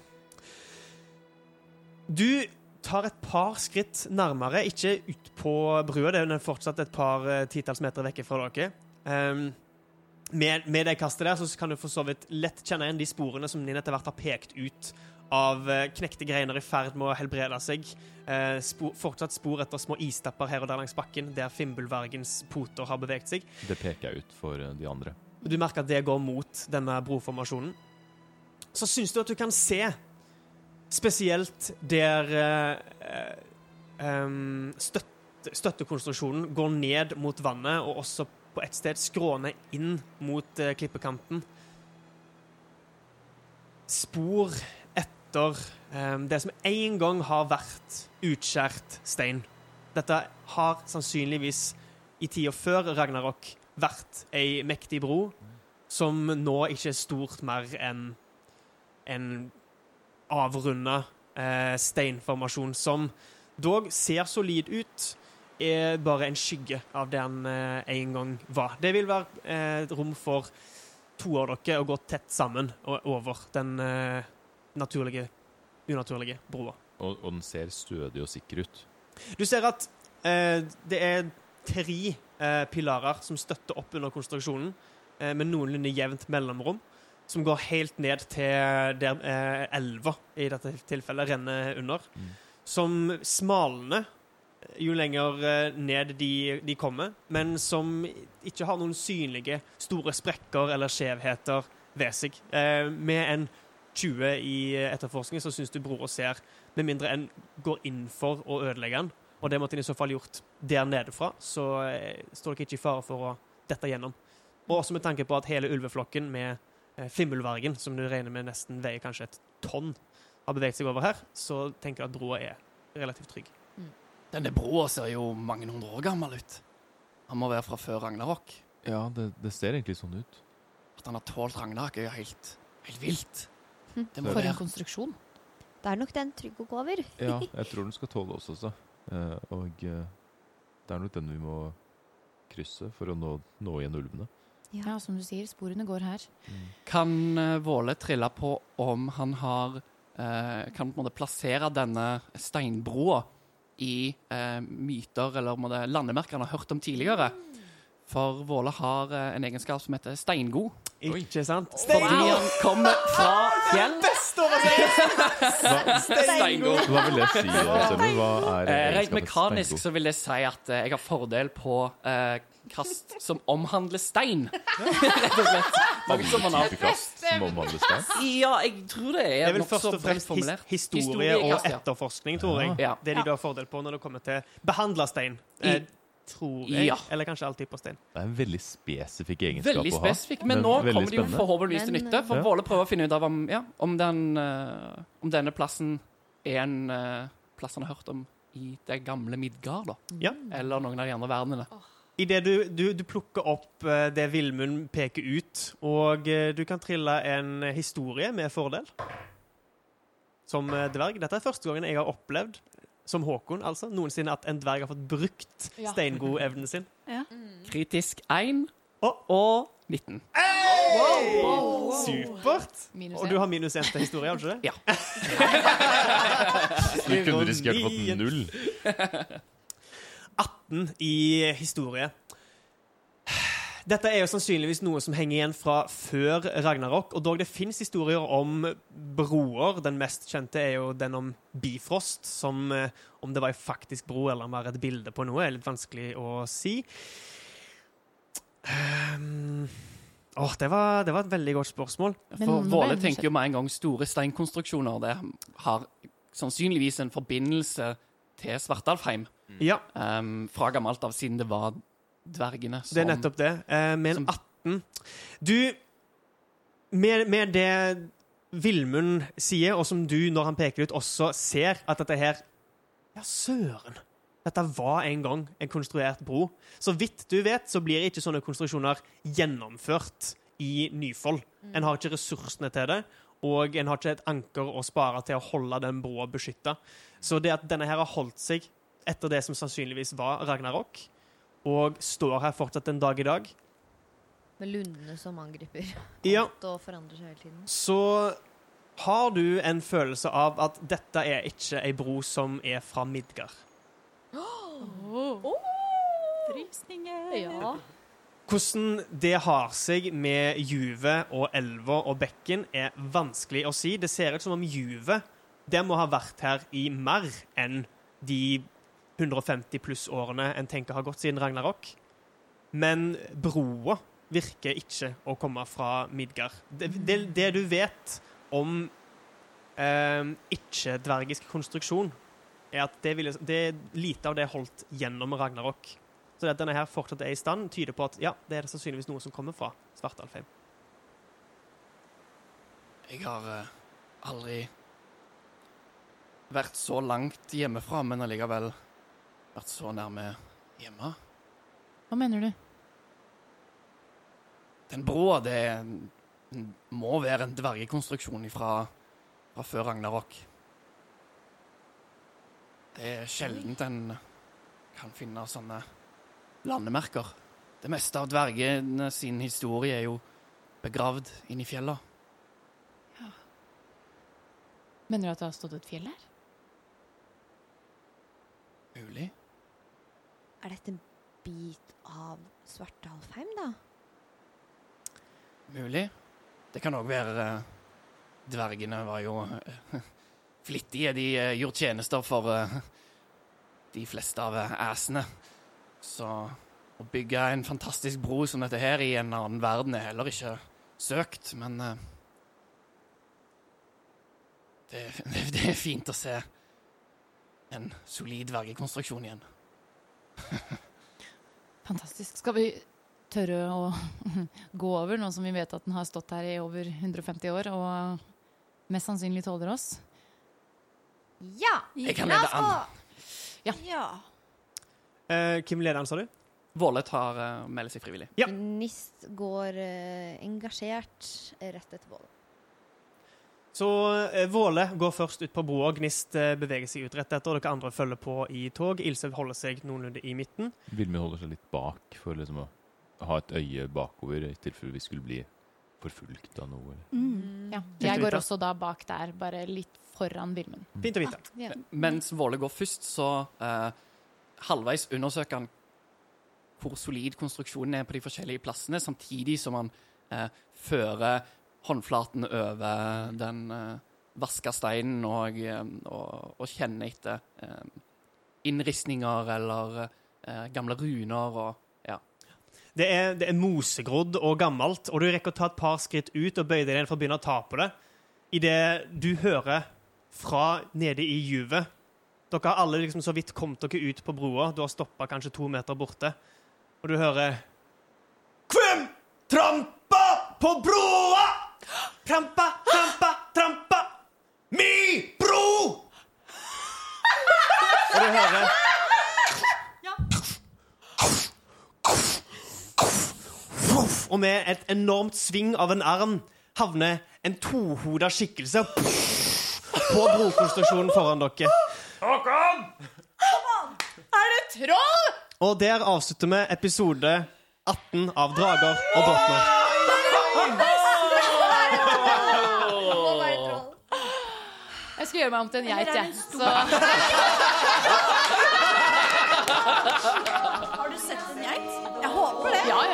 Du tar et par skritt nærmere, ikke ut på brua, det er fortsatt et par titalls meter vekke fra dere. Med det kastet der, så kan du for så vidt lett kjenne igjen de sporene som Nina etter hvert har pekt ut av knekte greiner i ferd med å helbrede seg. Fortsatt spor etter små istapper her og der langs bakken, der Fimbulvergens poter har beveget seg. Det peker jeg ut for de andre. Du merker at det går mot denne broformasjonen. Så synes du at du kan se spesielt der støttekonstruksjonen går ned mot vannet, og også på et sted skråner inn mot klippekanten. Spor etter det som en gang har vært utskjært stein. Dette har sannsynligvis i tida før Ragnarok vært ei mektig bro, som nå ikke er stort mer enn en avrunda steinformasjon som dog ser solid ut, er bare en skygge av det den en gang var. Det vil være et rom for to av dere å gå tett sammen over den unaturlige broa. Og den ser stødig og sikker ut. Du ser at det er 3 pilarer som støtter opp under konstruksjonen, med noenlunde jevnt mellomrom, som går helt ned til der elva i dette tilfellet renner under, som smalner jo lenger ned de kommer, men som ikke har noen synlige store sprekker eller skjevheter ved seg. Med en 20 i etterforskning så synes du broer ser, med mindre en går inn for å ødelegge den, og det måtte en i så fall gjort der nedefra, så står dere ikke i fare for å dette gjennom. Og også med tanke på at hele ulveflokken med Fimmulvergen, som du regner med nesten veier kanskje 1 tonn, har beveget seg over her, så tenker jeg at broa er relativt trygg. Denne broa ser jo mange 100 år gammel ut. Han må være fra før Ragnarok. Ja, det ser egentlig sånn ut. At han har tålt Ragnarok er jo helt vilt. Det må For være en konstruksjon. Det er nok den trygg å gå over. Ja, jeg tror den skal tåle oss også. Og det er nok den vi må krysse for å nå igjen ulvene. Ja, som du sier, sporene går her. Kan Våle trille på om han har kan på en måte plassere denne steinbroa i myter eller landemerker han har hørt om tidligere? For Våle har en egenskap som heter steingod. Ikke sant? Fordi han kommer fra fjell. Steingod. Hva vil det si, Selma? Hva er Rent egenskapet mekanisk steingod? så vil det si at jeg har fordel på kast som omhandler stein. Rett og slett. Noe som man har. Type kast som omhandler stein? Ja, jeg tror det Det er vel nok først så og bredt fremst formulert. historie og Historiekast, ja. etterforskning, tror jeg. Ja. Det de da har fordel på når det kommer til behandla stein. Tror jeg. Ja. Eller kanskje alltid på stein. Det er en veldig spesifikk egenskap Veldig å ha. spesifikk, men nå veldig kommer det jo spennende. forhåpentligvis til nytte, for Ja. Våle prøver å finne ut av om denne plassen er en plass han har hørt om i det gamle Midgard, da. Ja. Eller noen av de andre verdenene. I det du plukker opp det Vilmund peker ut, og du kan trille en historie med fordel. Som dverg. Dette er første gangen jeg har opplevd, som Håkon, altså, noensinne at en dverg har fått brukt Ja. steingod-evnen sin. Kritisk 1 Å. og 19. Supert! Minus Og du har minus 1 til historie, har du ikke det? Ja. Du kunne risikert fått 0. 18 i historie. Dette er jo sannsynligvis noe som henger igjen fra før Ragnarok, og dog det finnes historier om broer. Den mest kjente er jo den om Bifrost, som om det var en faktisk bro eller bare et bilde på noe, er litt vanskelig å si. Det var et veldig godt spørsmål. Men For nå ble Våle jeg tenker jo med en gang store steinkonstruksjoner. Det har sannsynligvis en forbindelse til Svartalfheim Ja, fra gammelt av, siden det var dvergene som det er nettopp det. Med en som- 18. Du, med det Vilmund sier, og som du, når han peker ut, også ser at dette her, ja, søren. Dette var en gang en konstruert bro. Så vidt du vet, så blir ikke sånne konstruksjoner gjennomført i Nyfold. En har ikke ressursene til det, og en har ikke et anker å spare til å holde den broa beskyttet. Så det at denne her har holdt seg etter det som sannsynligvis var Ragnarok, og står her fortsatt en dag i dag, Med lundene som angriper. Ja. Alt og forandrer seg hele tiden. så har du en følelse av at dette er ikke ei bro som er fra Midgard. Frysninger. Ja. Hvordan det har seg med juvet og elva og bekken er vanskelig å si. Det ser ut som om juvet det må ha vært her i mer enn de 150 pluss årene en tenker har gått siden Ragnarok. Men broa virker ikke å komme fra Midgard. Det du vet om ikke-dvergisk konstruksjon, er at lite av det er holdt gjennom Ragnarok. Så det at denne her fortsatt er i stand, tyder på at ja, det er sannsynligvis noe som kommer fra Svartalfheim. Jeg har aldri vært så langt hjemmefra, men allikevel vært så nærme hjemme. Hva mener du? Den broa, det må være en dvergekonstruksjon fra før Ragnarok. Det er sjeldent en kan finne sånne landemerker. Det meste av dvergene sin historie er jo begravd inn i fjella. Mener du at det har stått et fjell her? Mulig. Er dette bit av Svartalfheim, da? Mulig. Det kan også være dvergene var jo flittige. De gjorde tjenester for de fleste av æsene. Så å bygge en fantastisk bro som dette her i en annen verden er heller ikke søkt, men det er fint å se en solid dvergekonstruksjon igjen. Fantastisk. Skal vi tørre å gå over, nå som vi vet at den har stått her i over 150 år, og mest sannsynlig tåler oss? Ja! Jeg kan lede an. Ja. Hvem leder han, sa du? Våle melder seg frivillig. Ja. Nist går engasjert rett etter Våle. Så Våle går først ut på broa, Gnist beveger seg ut rett etter, og dere andre følger på i tog. Ilse holder seg noenlunde i midten. Vilmund holder seg litt bak for liksom å ha et øye bakover i tilfelle vi skulle bli forfulgt av noe. Ja. Jeg går også da bak der, bare litt foran Vilmund. Fint å vite. Ja. Mens Våle går først, så halvveis undersøker han hvor solid konstruksjonen er på de forskjellige plassene, samtidig som han fører håndflaten over den vaska steinen og kjenner etter innristninger eller gamle runer og Det er mosegrodd og gammelt, og du rekker å ta et par skritt ut og bøye deg inn for å begynne å ta på det. I det du hører fra nede i juvet, dere har alle liksom så vidt kommet dere ut på broa, du har stoppet kanskje 2 meter borte, og du hører Hvem trampa på broa? Trampa, trampa, trampa Mi bro! Og du hører og med et enormt sving av en arm havner en tohodet skikkelse på brokonstruksjonen foran dere. Håkon! Er det troll? Og der avslutter vi episode 18 av Drager og Drottner. Jeg skal gjøre meg om til en geit, jeg. Så Har du sett en geit? Jeg håper det. ja.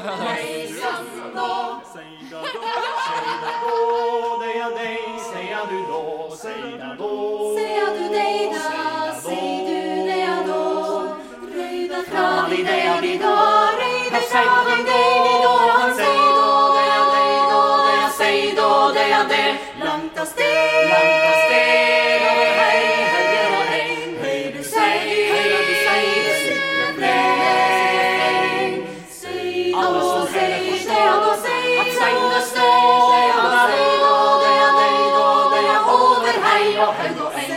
Seia du deg da, sei du det a då, røyda krali det a vi da, røyda krali det vi da, han sei då det a deg då, det a sei då det a det, langt av sted, over hei, høyre og hei, høy du sei, det sitter bleng, sei alle som ser det forstå, da sei, at segne stå, da sei då det a deg då, det a over hei og høy og hei.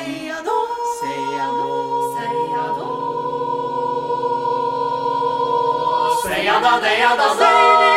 Seia da, deia da,